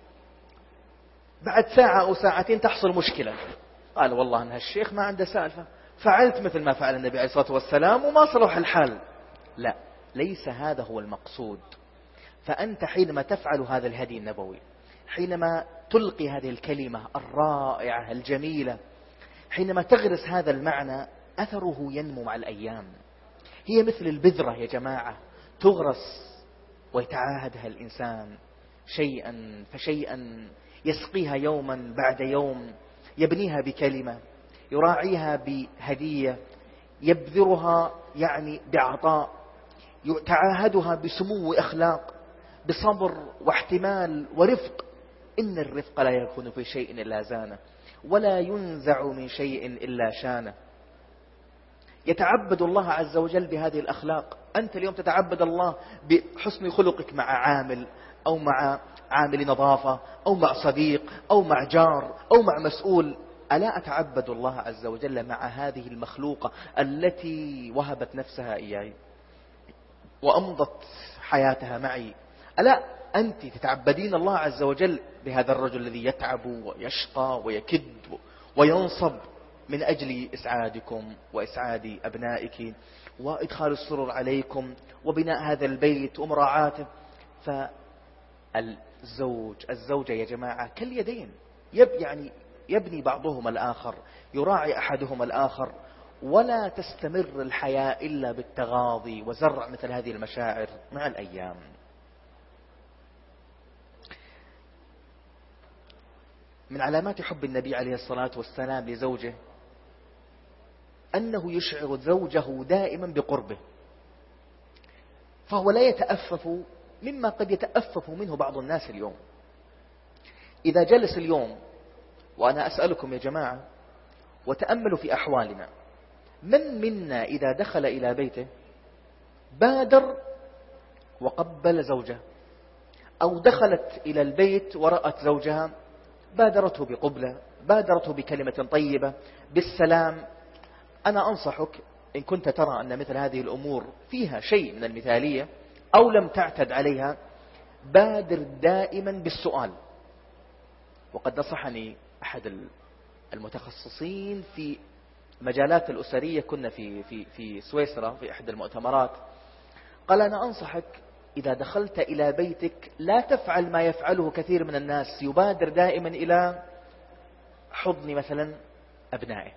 بعد ساعة أو ساعتين تحصل مشكلة، قال والله أن هالشيخ ما عنده سالفة، فعلت مثل ما فعل النبي عليه الصلاة والسلام وما صلح الحال. لا، ليس هذا هو المقصود. فأنت حينما تفعل هذا الهدي النبوي، حينما تلقي هذه الكلمة الرائعة الجميلة، حينما تغرس هذا المعنى، أثره ينمو مع الأيام. هي مثل البذرة يا جماعة، تغرس ويتعاهدها الإنسان شيئا فشيئا، يسقيها يوما بعد يوم، يبنيها بكلمة، يراعيها بهدية، يبذرها يعني بعطاء، يتعاهدها بسمو أخلاق، بصبر واحتمال ورفق. إن الرفق لا يكون في شيء إلا زانه، ولا ينزع من شيء إلا شانه. يتعبد الله عز وجل بهذه الأخلاق. أنت اليوم تتعبد الله بحسن خلقك مع عامل، أو مع عامل نظافة، أو مع صديق، أو مع جار، أو مع مسؤول. ألا أتعبد الله عز وجل مع هذه المخلوقة التي وهبت نفسها إياي وأمضت حياتها معي؟ ألا أنت تتعبدين الله عز وجل بهذا الرجل الذي يتعب ويشقى ويكد وينصب من أجل إسعادكم وإسعاد أبنائك وإدخال السرور عليكم وبناء هذا البيت ومراعاته؟ فالزوج الزوجة يا جماعة كاليدين، يب يعني يبني بعضهما الآخر، يراعي أحدهما الآخر، ولا تستمر الحياة إلا بالتغاضي وزرع مثل هذه المشاعر مع الأيام. من علامات حب النبي عليه الصلاة والسلام لزوجه أنه يشعر زوجه دائما بقربه، فهو لا يتأفف مما قد يتأفف منه بعض الناس اليوم. إذا جلس اليوم، وأنا أسألكم يا جماعة وتأملوا في أحوالنا، من منا إذا دخل إلى بيته بادر وقبل زوجه، أو دخلت إلى البيت ورأت زوجها بادرته بقبلة، بادرته بكلمة طيبة، بالسلام؟ أنا أنصحك إن كنت ترى أن مثل هذه الأمور فيها شيء من المثالية أو لم تعتد عليها، بادر دائما بالسؤال. وقد نصحني أحد المتخصصين في مجالات الأسرية، كنا في في في سويسرا في أحد المؤتمرات، قال: أنا أنصحك إذا دخلت إلى بيتك لا تفعل ما يفعله كثير من الناس، يبادر دائما إلى حضن مثلا أبنائه.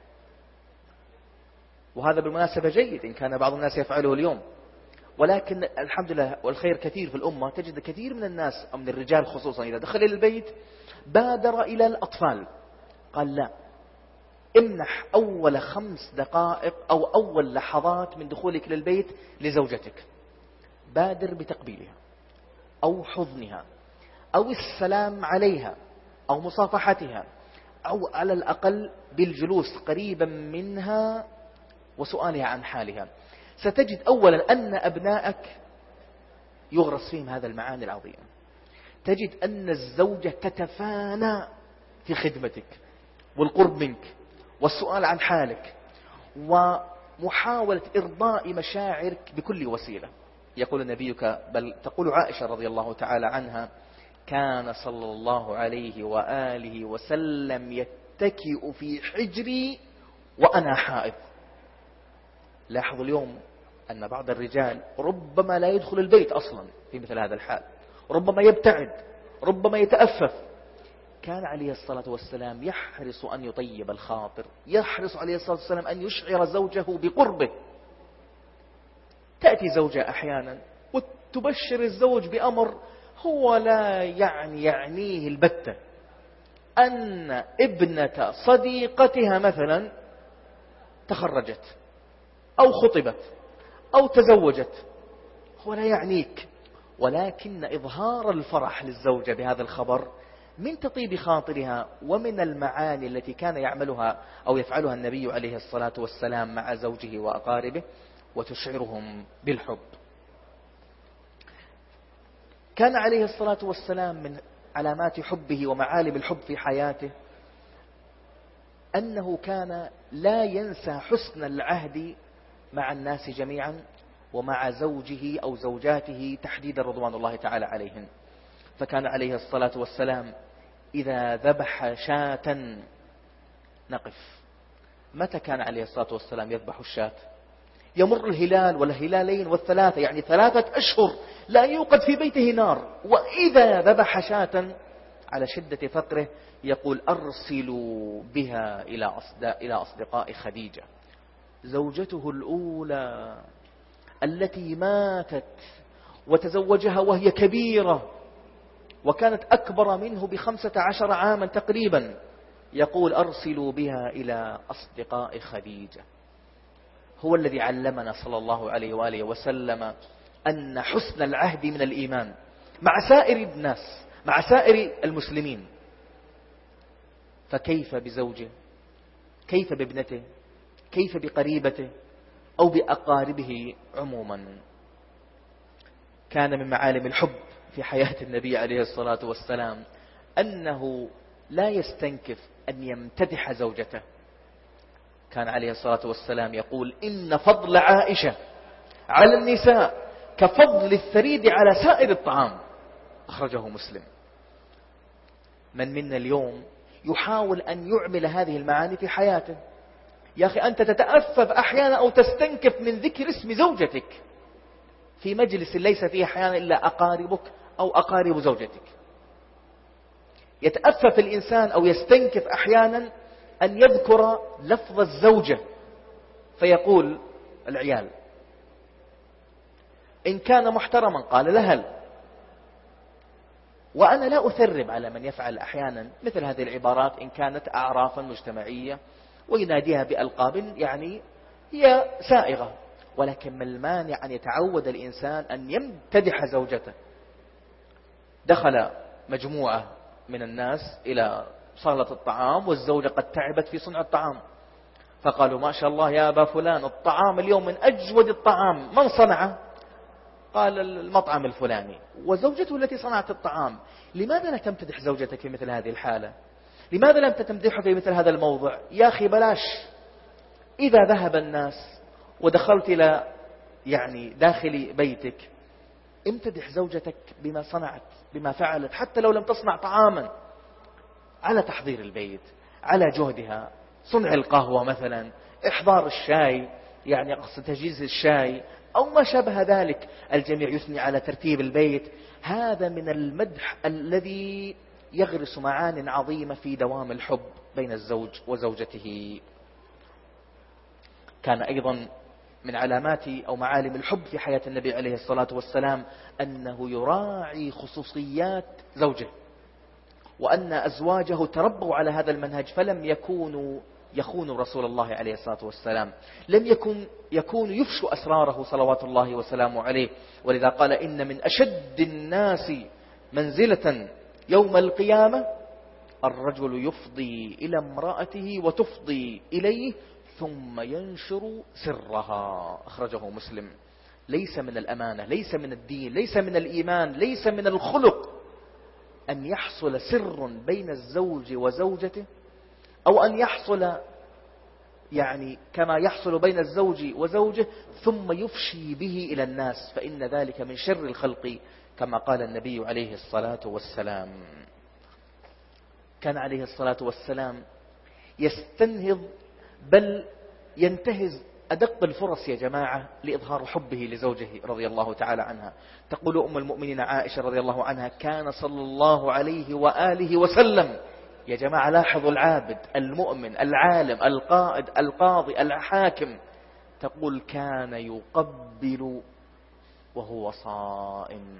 وهذا بالمناسبة جيد إن كان بعض الناس يفعله اليوم، ولكن الحمد لله والخير كثير في الأمة، تجد كثير من الناس أو من الرجال خصوصا إذا دخل إلى البيت بادر إلى الأطفال. قال: لا، امنح أول خمس دقائق أو أول لحظات من دخولك للبيت لزوجتك، بادر بتقبيلها أو حضنها أو السلام عليها أو مصافحتها، أو على الأقل بالجلوس قريبا منها وسؤالها عن حالها. ستجد أولا أن أبنائك يغرس فيهم هذا المعاني العظيمة. تجد أن الزوجة تتفانى في خدمتك والقرب منك والسؤال عن حالك ومحاولة إرضاء مشاعرك بكل وسيلة. يقول نبيك، بل تقول عائشة رضي الله تعالى عنها: كان صلى الله عليه وآله وسلم يتكئ في حجري وأنا حائض. لاحظوا اليوم أن بعض الرجال ربما لا يدخل البيت أصلا في مثل هذا الحال، ربما يبتعد، ربما يتأفف. كان عليه الصلاة والسلام يحرص أن يطيب الخاطر، يحرص عليه الصلاة والسلام أن يشعر زوجه بقربه. تأتي زوجة أحيانا وتبشر الزوج بأمر هو لا يعني يعنيه البتة، أن ابنة صديقتها مثلا تخرجت أو خطبت أو تزوجت، هو لا يعنيك. ولكن إظهار الفرح للزوجة بهذا الخبر من تطيب خاطرها ومن المعاني التي كان يعملها أو يفعلها النبي عليه الصلاة والسلام مع زوجه وأقاربه، وتشعرهم بالحب. كان عليه الصلاة والسلام من علامات حبه ومعالم الحب في حياته أنه كان لا ينسى حسن العهد مع الناس جميعا ومع زوجه أو زوجاته تحديدا رضوان الله تعالى عليهن. فكان عليه الصلاة والسلام إذا ذبح شاة نقف. متى كان عليه الصلاة والسلام يذبح الشاة؟ يمر الهلال والهلالين والثلاثة، يعني ثلاثة أشهر لا يوقد في بيته نار، وإذا ذبح شاة على شدة فقره يقول أرسلوا بها إلى أصدقاء خديجة، زوجته الأولى التي ماتت وتزوجها وهي كبيرة وكانت أكبر منه بخمسة عشر عاما تقريبا، يقول أرسلوا بها إلى أصدقاء خديجة. هو الذي علمنا صلى الله عليه وآله وسلم أن حسن العهد من الإيمان مع سائر الناس، مع سائر المسلمين، فكيف بزوجه، كيف بابنته، كيف بقريبته أو بأقاربه عموما. كان من معالم الحب في حياة النبي عليه الصلاة والسلام أنه لا يستنكف أن يمتدح زوجته. كان عليه الصلاة والسلام يقول إن فضل عائشة على النساء كفضل الثريد على سائر الطعام، أخرجه مسلم. من منا اليوم يحاول أن يعمل هذه المعاني في حياته؟ يا أخي أنت تتأفف أحيانا أو تستنكف من ذكر اسم زوجتك في مجلس ليس فيه أحيانا إلا أقاربك أو أقارب زوجتك. يتأفف الإنسان أو يستنكف أحيانا أن يذكر لفظ الزوجة، فيقول العيال إن كان محترما قال لهل. وأنا لا أثرب على من يفعل أحيانا مثل هذه العبارات إن كانت أعرافا مجتمعية ويناديها بألقاب يعني هي سائغة، ولكن ما المانع أن يتعود الإنسان أن يمتدح زوجته. دخل مجموعة من الناس إلى صالة الطعام والزوجة قد تعبت في صنع الطعام، فقالوا ما شاء الله يا أبا فلان الطعام اليوم من أجود الطعام، من صنعه؟ قال المطعم الفلاني، وزوجته التي صنعت الطعام. لماذا لا تمتدح زوجتك في مثل هذه الحالة؟ لماذا لم تمتدحها في مثل هذا الموضع؟ يا أخي بلاش. إذا ذهب الناس ودخلت إلى يعني داخل بيتك امتدح زوجتك بما صنعت، بما فعلت، حتى لو لم تصنع طعاما، على تحضير البيت، على جهدها، صنع القهوة مثلا، إحضار الشاي، يعني أقصد تجهيز الشاي أو ما شابه ذلك. الجميع يثني على ترتيب البيت. هذا من المدح الذي يغرس معان عظيمة في دوام الحب بين الزوج وزوجته. كان أيضا من علامات أو معالم الحب في حياة النبي عليه الصلاة والسلام أنه يراعي خصوصيات زوجه، وأن أزواجه تربوا على هذا المنهج فلم يكونوا يخونوا رسول الله عليه الصلاة والسلام، لم يكن يكون يفشوا أسراره صلوات الله وسلامه عليه. ولذا قال إن من أشد الناس منزلة يوم القيامة الرجل يفضي إلى امرأته وتفضي إليه ثم ينشر سرها، أخرجه مسلم. ليس من الأمانة، ليس من الدين، ليس من الإيمان، ليس من الخلق أن يحصل سر بين الزوج وزوجته، أو أن يحصل يعني كما يحصل بين الزوج وزوجه ثم يفشي به إلى الناس، فإن ذلك من شر الخلق كما قال النبي عليه الصلاة والسلام. كان عليه الصلاة والسلام يستنهض بل ينتهز أدق الفرص يا جماعة لإظهار حبه لزوجه رضي الله تعالى عنها. تقول أم المؤمنين عائشة رضي الله عنها كان صلى الله عليه وآله وسلم، يا جماعة لاحظوا العابد المؤمن العالم القائد القاضي الحاكم، تقول كان يقبل وهو صائم.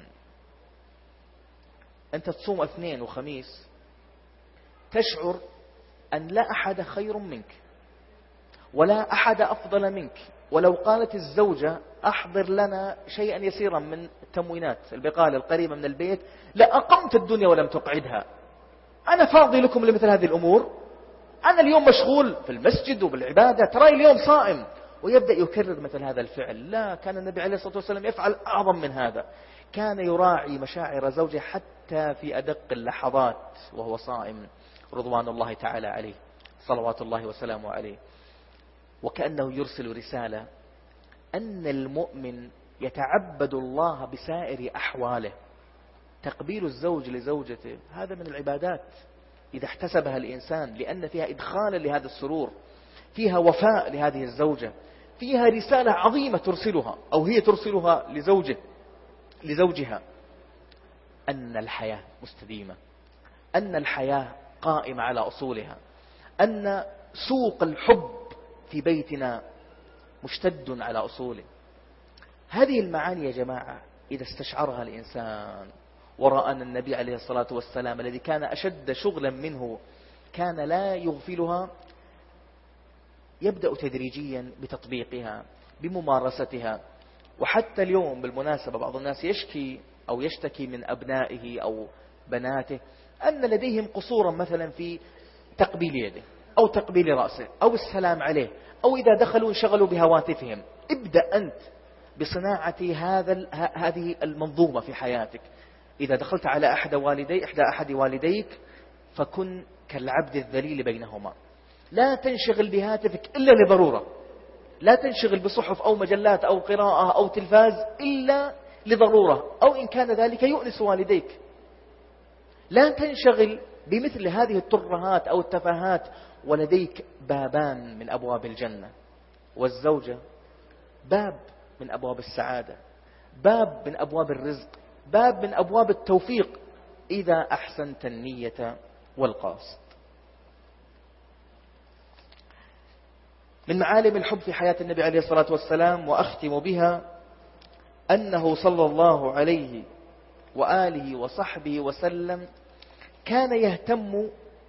أنت تصوم اثنين وخميس تشعر أن لا أحد خير منك ولا أحد أفضل منك، ولو قالت الزوجة أحضر لنا شيئا يسيرا من التموينات البقالة القريبة من البيت لأقمت الدنيا ولم تقعدها، أنا فاضي لكم لمثل هذه الأمور، أنا اليوم مشغول في المسجد وبالعبادة، ترى اليوم صائم، ويبدأ يكرر مثل هذا الفعل. لا، كان النبي عليه الصلاة والسلام يفعل أعظم من هذا، كان يراعي مشاعر زوجه حتى في أدق اللحظات وهو صائم رضوان الله تعالى عليه صلوات الله وسلامه عليه. وكأنه يرسل رسالة أن المؤمن يتعبد الله بسائر أحواله. تقبيل الزوج لزوجته هذا من العبادات إذا احتسبها الإنسان، لأن فيها إدخالا لهذا السرور، فيها وفاء لهذه الزوجة، فيها رسالة عظيمة ترسلها أو هي ترسلها لزوجه لزوجها، أن الحياة مستديمة، أن الحياة قائمة على أصولها، أن سوق الحب في بيتنا مشتد على أصوله. هذه المعاني يا جماعة إذا استشعرها الإنسان ورأى أن النبي عليه الصلاة والسلام الذي كان أشد شغلا منه كان لا يغفلها، يبدأ تدريجيا بتطبيقها بممارستها. وحتى اليوم بالمناسبة بعض الناس يشكي أو يشتكي من أبنائه أو بناته أن لديهم قصورا مثلا في تقبيل يده أو تقبيل رأسه أو السلام عليه، أو إذا دخلوا انشغلوا بهواتفهم. ابدأ أنت بصناعة هذا هذه المنظومة في حياتك. إذا دخلت على أحد والدي إحدى أحد والديك فكن كالعبد الذليل بينهما، لا تنشغل بهاتفك إلا لضرورة، لا تنشغل بصحف أو مجلات أو قراءة أو تلفاز إلا لضرورة، أو إن كان ذلك يؤنس والديك. لا تنشغل بمثل هذه الترهات أو التفاهات، ولديك بابان من أبواب الجنة، والزوجة باب من أبواب السعادة، باب من أبواب الرزق، باب من أبواب التوفيق إذا أحسنت النية والقصد. من معالم الحب في حياة النبي عليه الصلاة والسلام وأختم بها أنه صلى الله عليه وآله وصحبه وسلم كان يهتم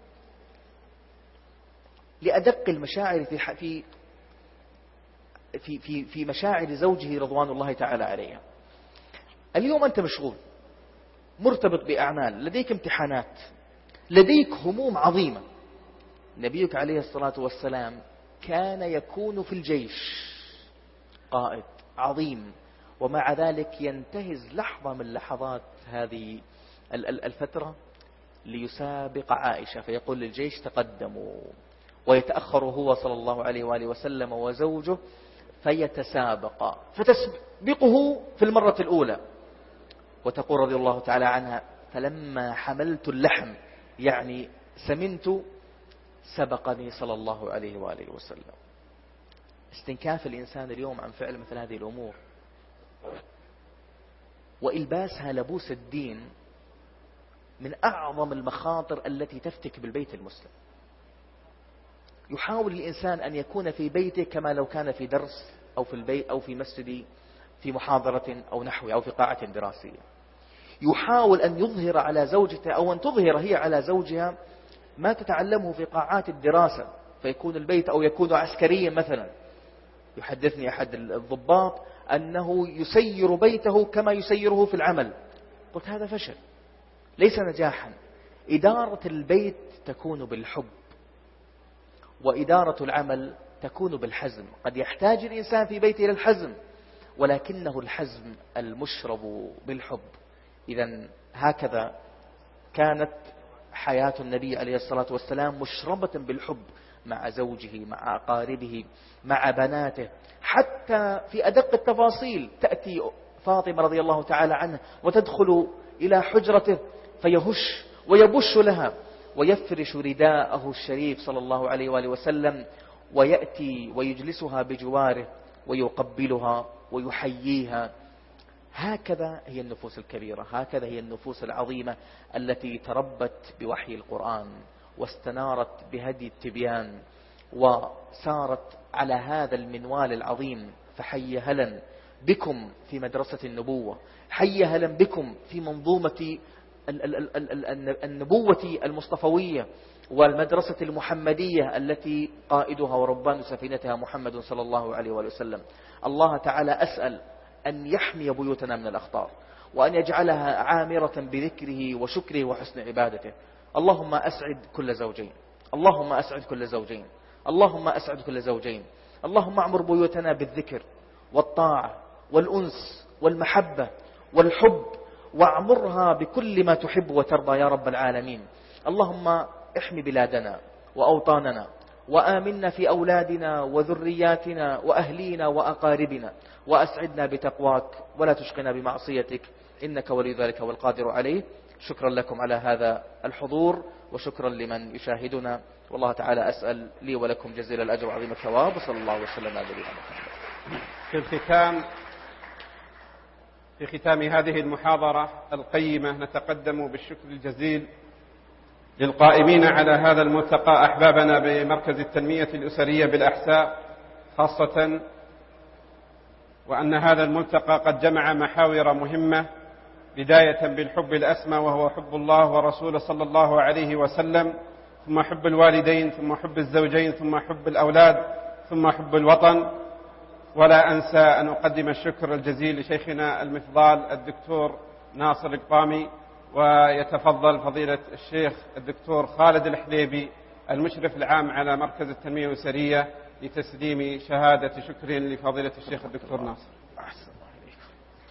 لأدق المشاعر في في في في في مشاعر زوجه رضوان الله تعالى عليها. اليوم أنت مشغول، مرتبط بأعمال، لديك امتحانات، لديك هموم عظيمة. نبيك عليه الصلاة والسلام كان يكون في الجيش قائد عظيم، ومع ذلك ينتهز لحظة من لحظات هذه الفترة ليسابق عائشة، فيقول للجيش تقدموا، ويتأخر هو صلى الله عليه وآله وسلم وزوجه فيتسابقا، فتسبقه في المرة الأولى، وتقول رضي الله تعالى عنها فلما حملت اللحم يعني سمنت سبقني صلى الله عليه وآله وسلم. استنكاف الإنسان اليوم عن فعل مثل هذه الأمور وإلباسها لبوس الدين من أعظم المخاطر التي تفتك بالبيت المسلم. يحاول الإنسان أن يكون في بيته كما لو كان في درس أو في البيت أو في مسجد في محاضرة أو نحوه أو في قاعة دراسية. يحاول أن يظهر على زوجته أو أن تظهر هي على زوجها ما تتعلمه في قاعات الدراسة، فيكون البيت أو يكون عسكريا مثلا. يحدثني أحد الضباط أنه يسير بيته كما يسيره في العمل. قلت هذا فشل، ليس نجاحا. إدارة البيت تكون بالحب، وإدارة العمل تكون بالحزم. قد يحتاج الإنسان في بيته إلى الحزم، ولكنه الحزم المشرب بالحب. إذن هكذا كانت حياة النبي عليه الصلاة والسلام مشربة بالحب مع زوجه، مع أقاربه، مع بناته. حتى في أدق التفاصيل تأتي فاطمة رضي الله تعالى عنها وتدخل إلى حجرته فيهش ويبش لها ويفرش رداءه الشريف صلى الله عليه وآله وسلم، ويأتي ويجلسها بجواره ويقبلها ويحييها. هكذا هي النفوس الكبيرة، هكذا هي النفوس العظيمة التي تربت بوحي القرآن واستنارت بهدي التبيان وسارت على هذا المنوال العظيم. فحي هلا بكم في مدرسة النبوة، حي هلا بكم في منظومة النبوة المصطفوية والمدرسة المحمدية التي قائدها وربان سفينتها محمد صلى الله عليه وآله وسلم. الله تعالى أسأل أن يحمي بيوتنا من الأخطار، وأن يجعلها عامرة بذكره وشكره وحسن عبادته. اللهم أسعد كل زوجين، اللهم أسعد كل زوجين، اللهم أسعد كل زوجين. اللهم اعمر بيوتنا بالذكر والطاعة والأنس والمحبة والحب، واعمرها بكل ما تحب وترضى يا رب العالمين. اللهم احمي بلادنا وأوطاننا، وآمنا في أولادنا وذرياتنا وأهلينا وأقاربنا، وأسعدنا بتقواك ولا تشقنا بمعصيتك، إنك ولي ذلك والقادر عليه. شكرا لكم على هذا الحضور، وشكرا لمن يشاهدنا، والله تعالى أسأل لي ولكم جزيل الأجر وعظيم الثواب، وصلى الله وسلم على نبينا محمد. في الختام في ختام هذه المحاضرة القيمة نتقدم بالشكر الجزيل للقائمين على هذا الملتقى، أحبابنا بمركز التنمية الأسرية بالأحساء خاصة، وأن هذا الملتقى قد جمع محاور مهمة، بداية بالحب الأسمى وهو حب الله ورسوله صلى الله عليه وسلم، ثم حب الوالدين، ثم حب الزوجين، ثم حب الأولاد، ثم حب الوطن. ولا أنسى أن أقدم الشكر الجزيل لشيخنا المفضال الدكتور ناصر القطامي، ويتفضل فضيلة الشيخ الدكتور خالد الحليبي المشرف العام على مركز التنمية الأسرية لتسليم شهادة شكر لفضيلة الشيخ الدكتور ناصر. أحسن الله عليكم.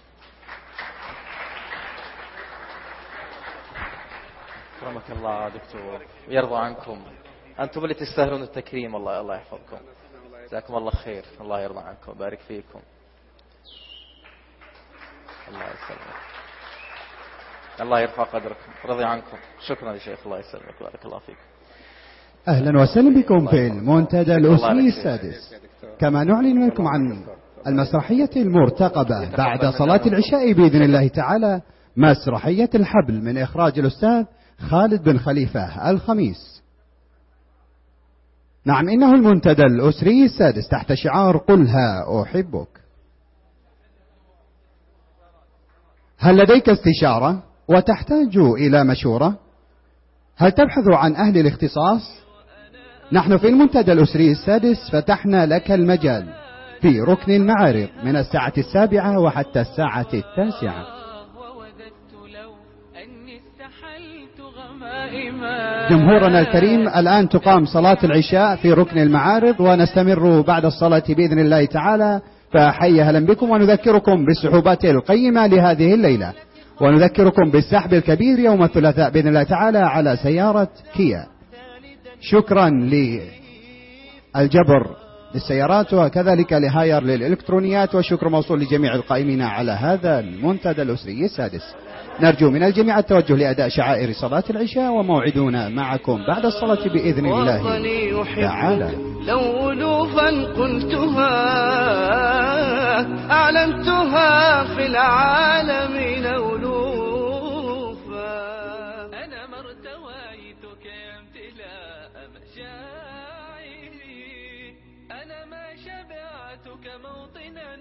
أكرمك الله دكتور ويرضى عنكم، أنتم اللي تستاهلون التكريم. الله الله يحفظكم، جزاكم الله خير، الله يرضى عنكم، بارك فيكم، الله يسلمك، الله يرفع قدركم، رضي عنكم. شكرا يا شيخ، الله يسلمك، بارك الله فيكم. أهلا وسهلا بكم في المنتدى الأسري السادس. كما نعلن لكم عن المسرحية المرتقبة بعد صلاة العشاء بإذن الله تعالى، مسرحية الحبل من إخراج الأستاذ خالد بن خليفة الخميس. نعم، إنه المنتدى الأسري السادس تحت شعار قلها أحبك. هل لديك استشارة وتحتاج إلى مشورة؟ هل تبحث عن أهل الاختصاص؟ نحن في المنتدى الأسري السادس فتحنا لك المجال في ركن المعارض من الساعة السابعة وحتى الساعة التاسعة. جمهورنا الكريم، الآن تقام صلاة العشاء في ركن المعارض، ونستمر بعد الصلاة بإذن الله تعالى. فحي أهلا بكم، ونذكركم بالسحوبات القيمة لهذه الليلة، ونذكركم بالسحب الكبير يوم الثلاثاء بإذن الله تعالى على سيارة كيا. شكرا للجبر للسيارات وكذلك لهاير للإلكترونيات، والشكر موصول لجميع القائمين على هذا المنتدى الأسري السادس. نرجو من الجميع التوجه لأداء شعائر صلاة العشاء، وموعدنا معكم بعد الصلاة بإذن الله تعالى. لو ألوفا قلتها أعلنتها في العالمين ألوفا، أنا ما ارتويتك امتلاء مشاعري، أنا ما شبعتك موطنا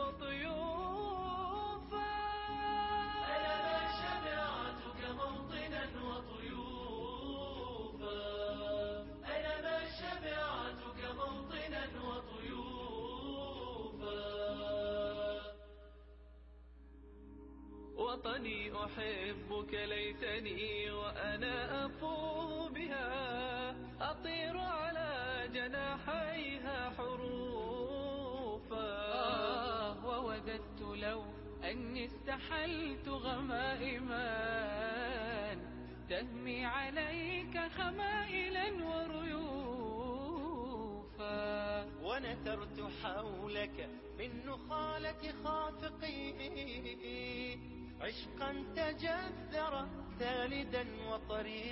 وطيوفا، أنا ما شبعتك موطنا وطيوفا، أنا ما شبعتك موطنا وطيوفا. وطني أحبك ليتني وأنا أفوه بها، أطير على جناحيها حروفا. آه ووددت لو أني استحلت غمائما تهمي عليك خمائلا وريوفا، ونثرت حولك من نخالة خافقي عشقا تجذر ثالدا وطريقا.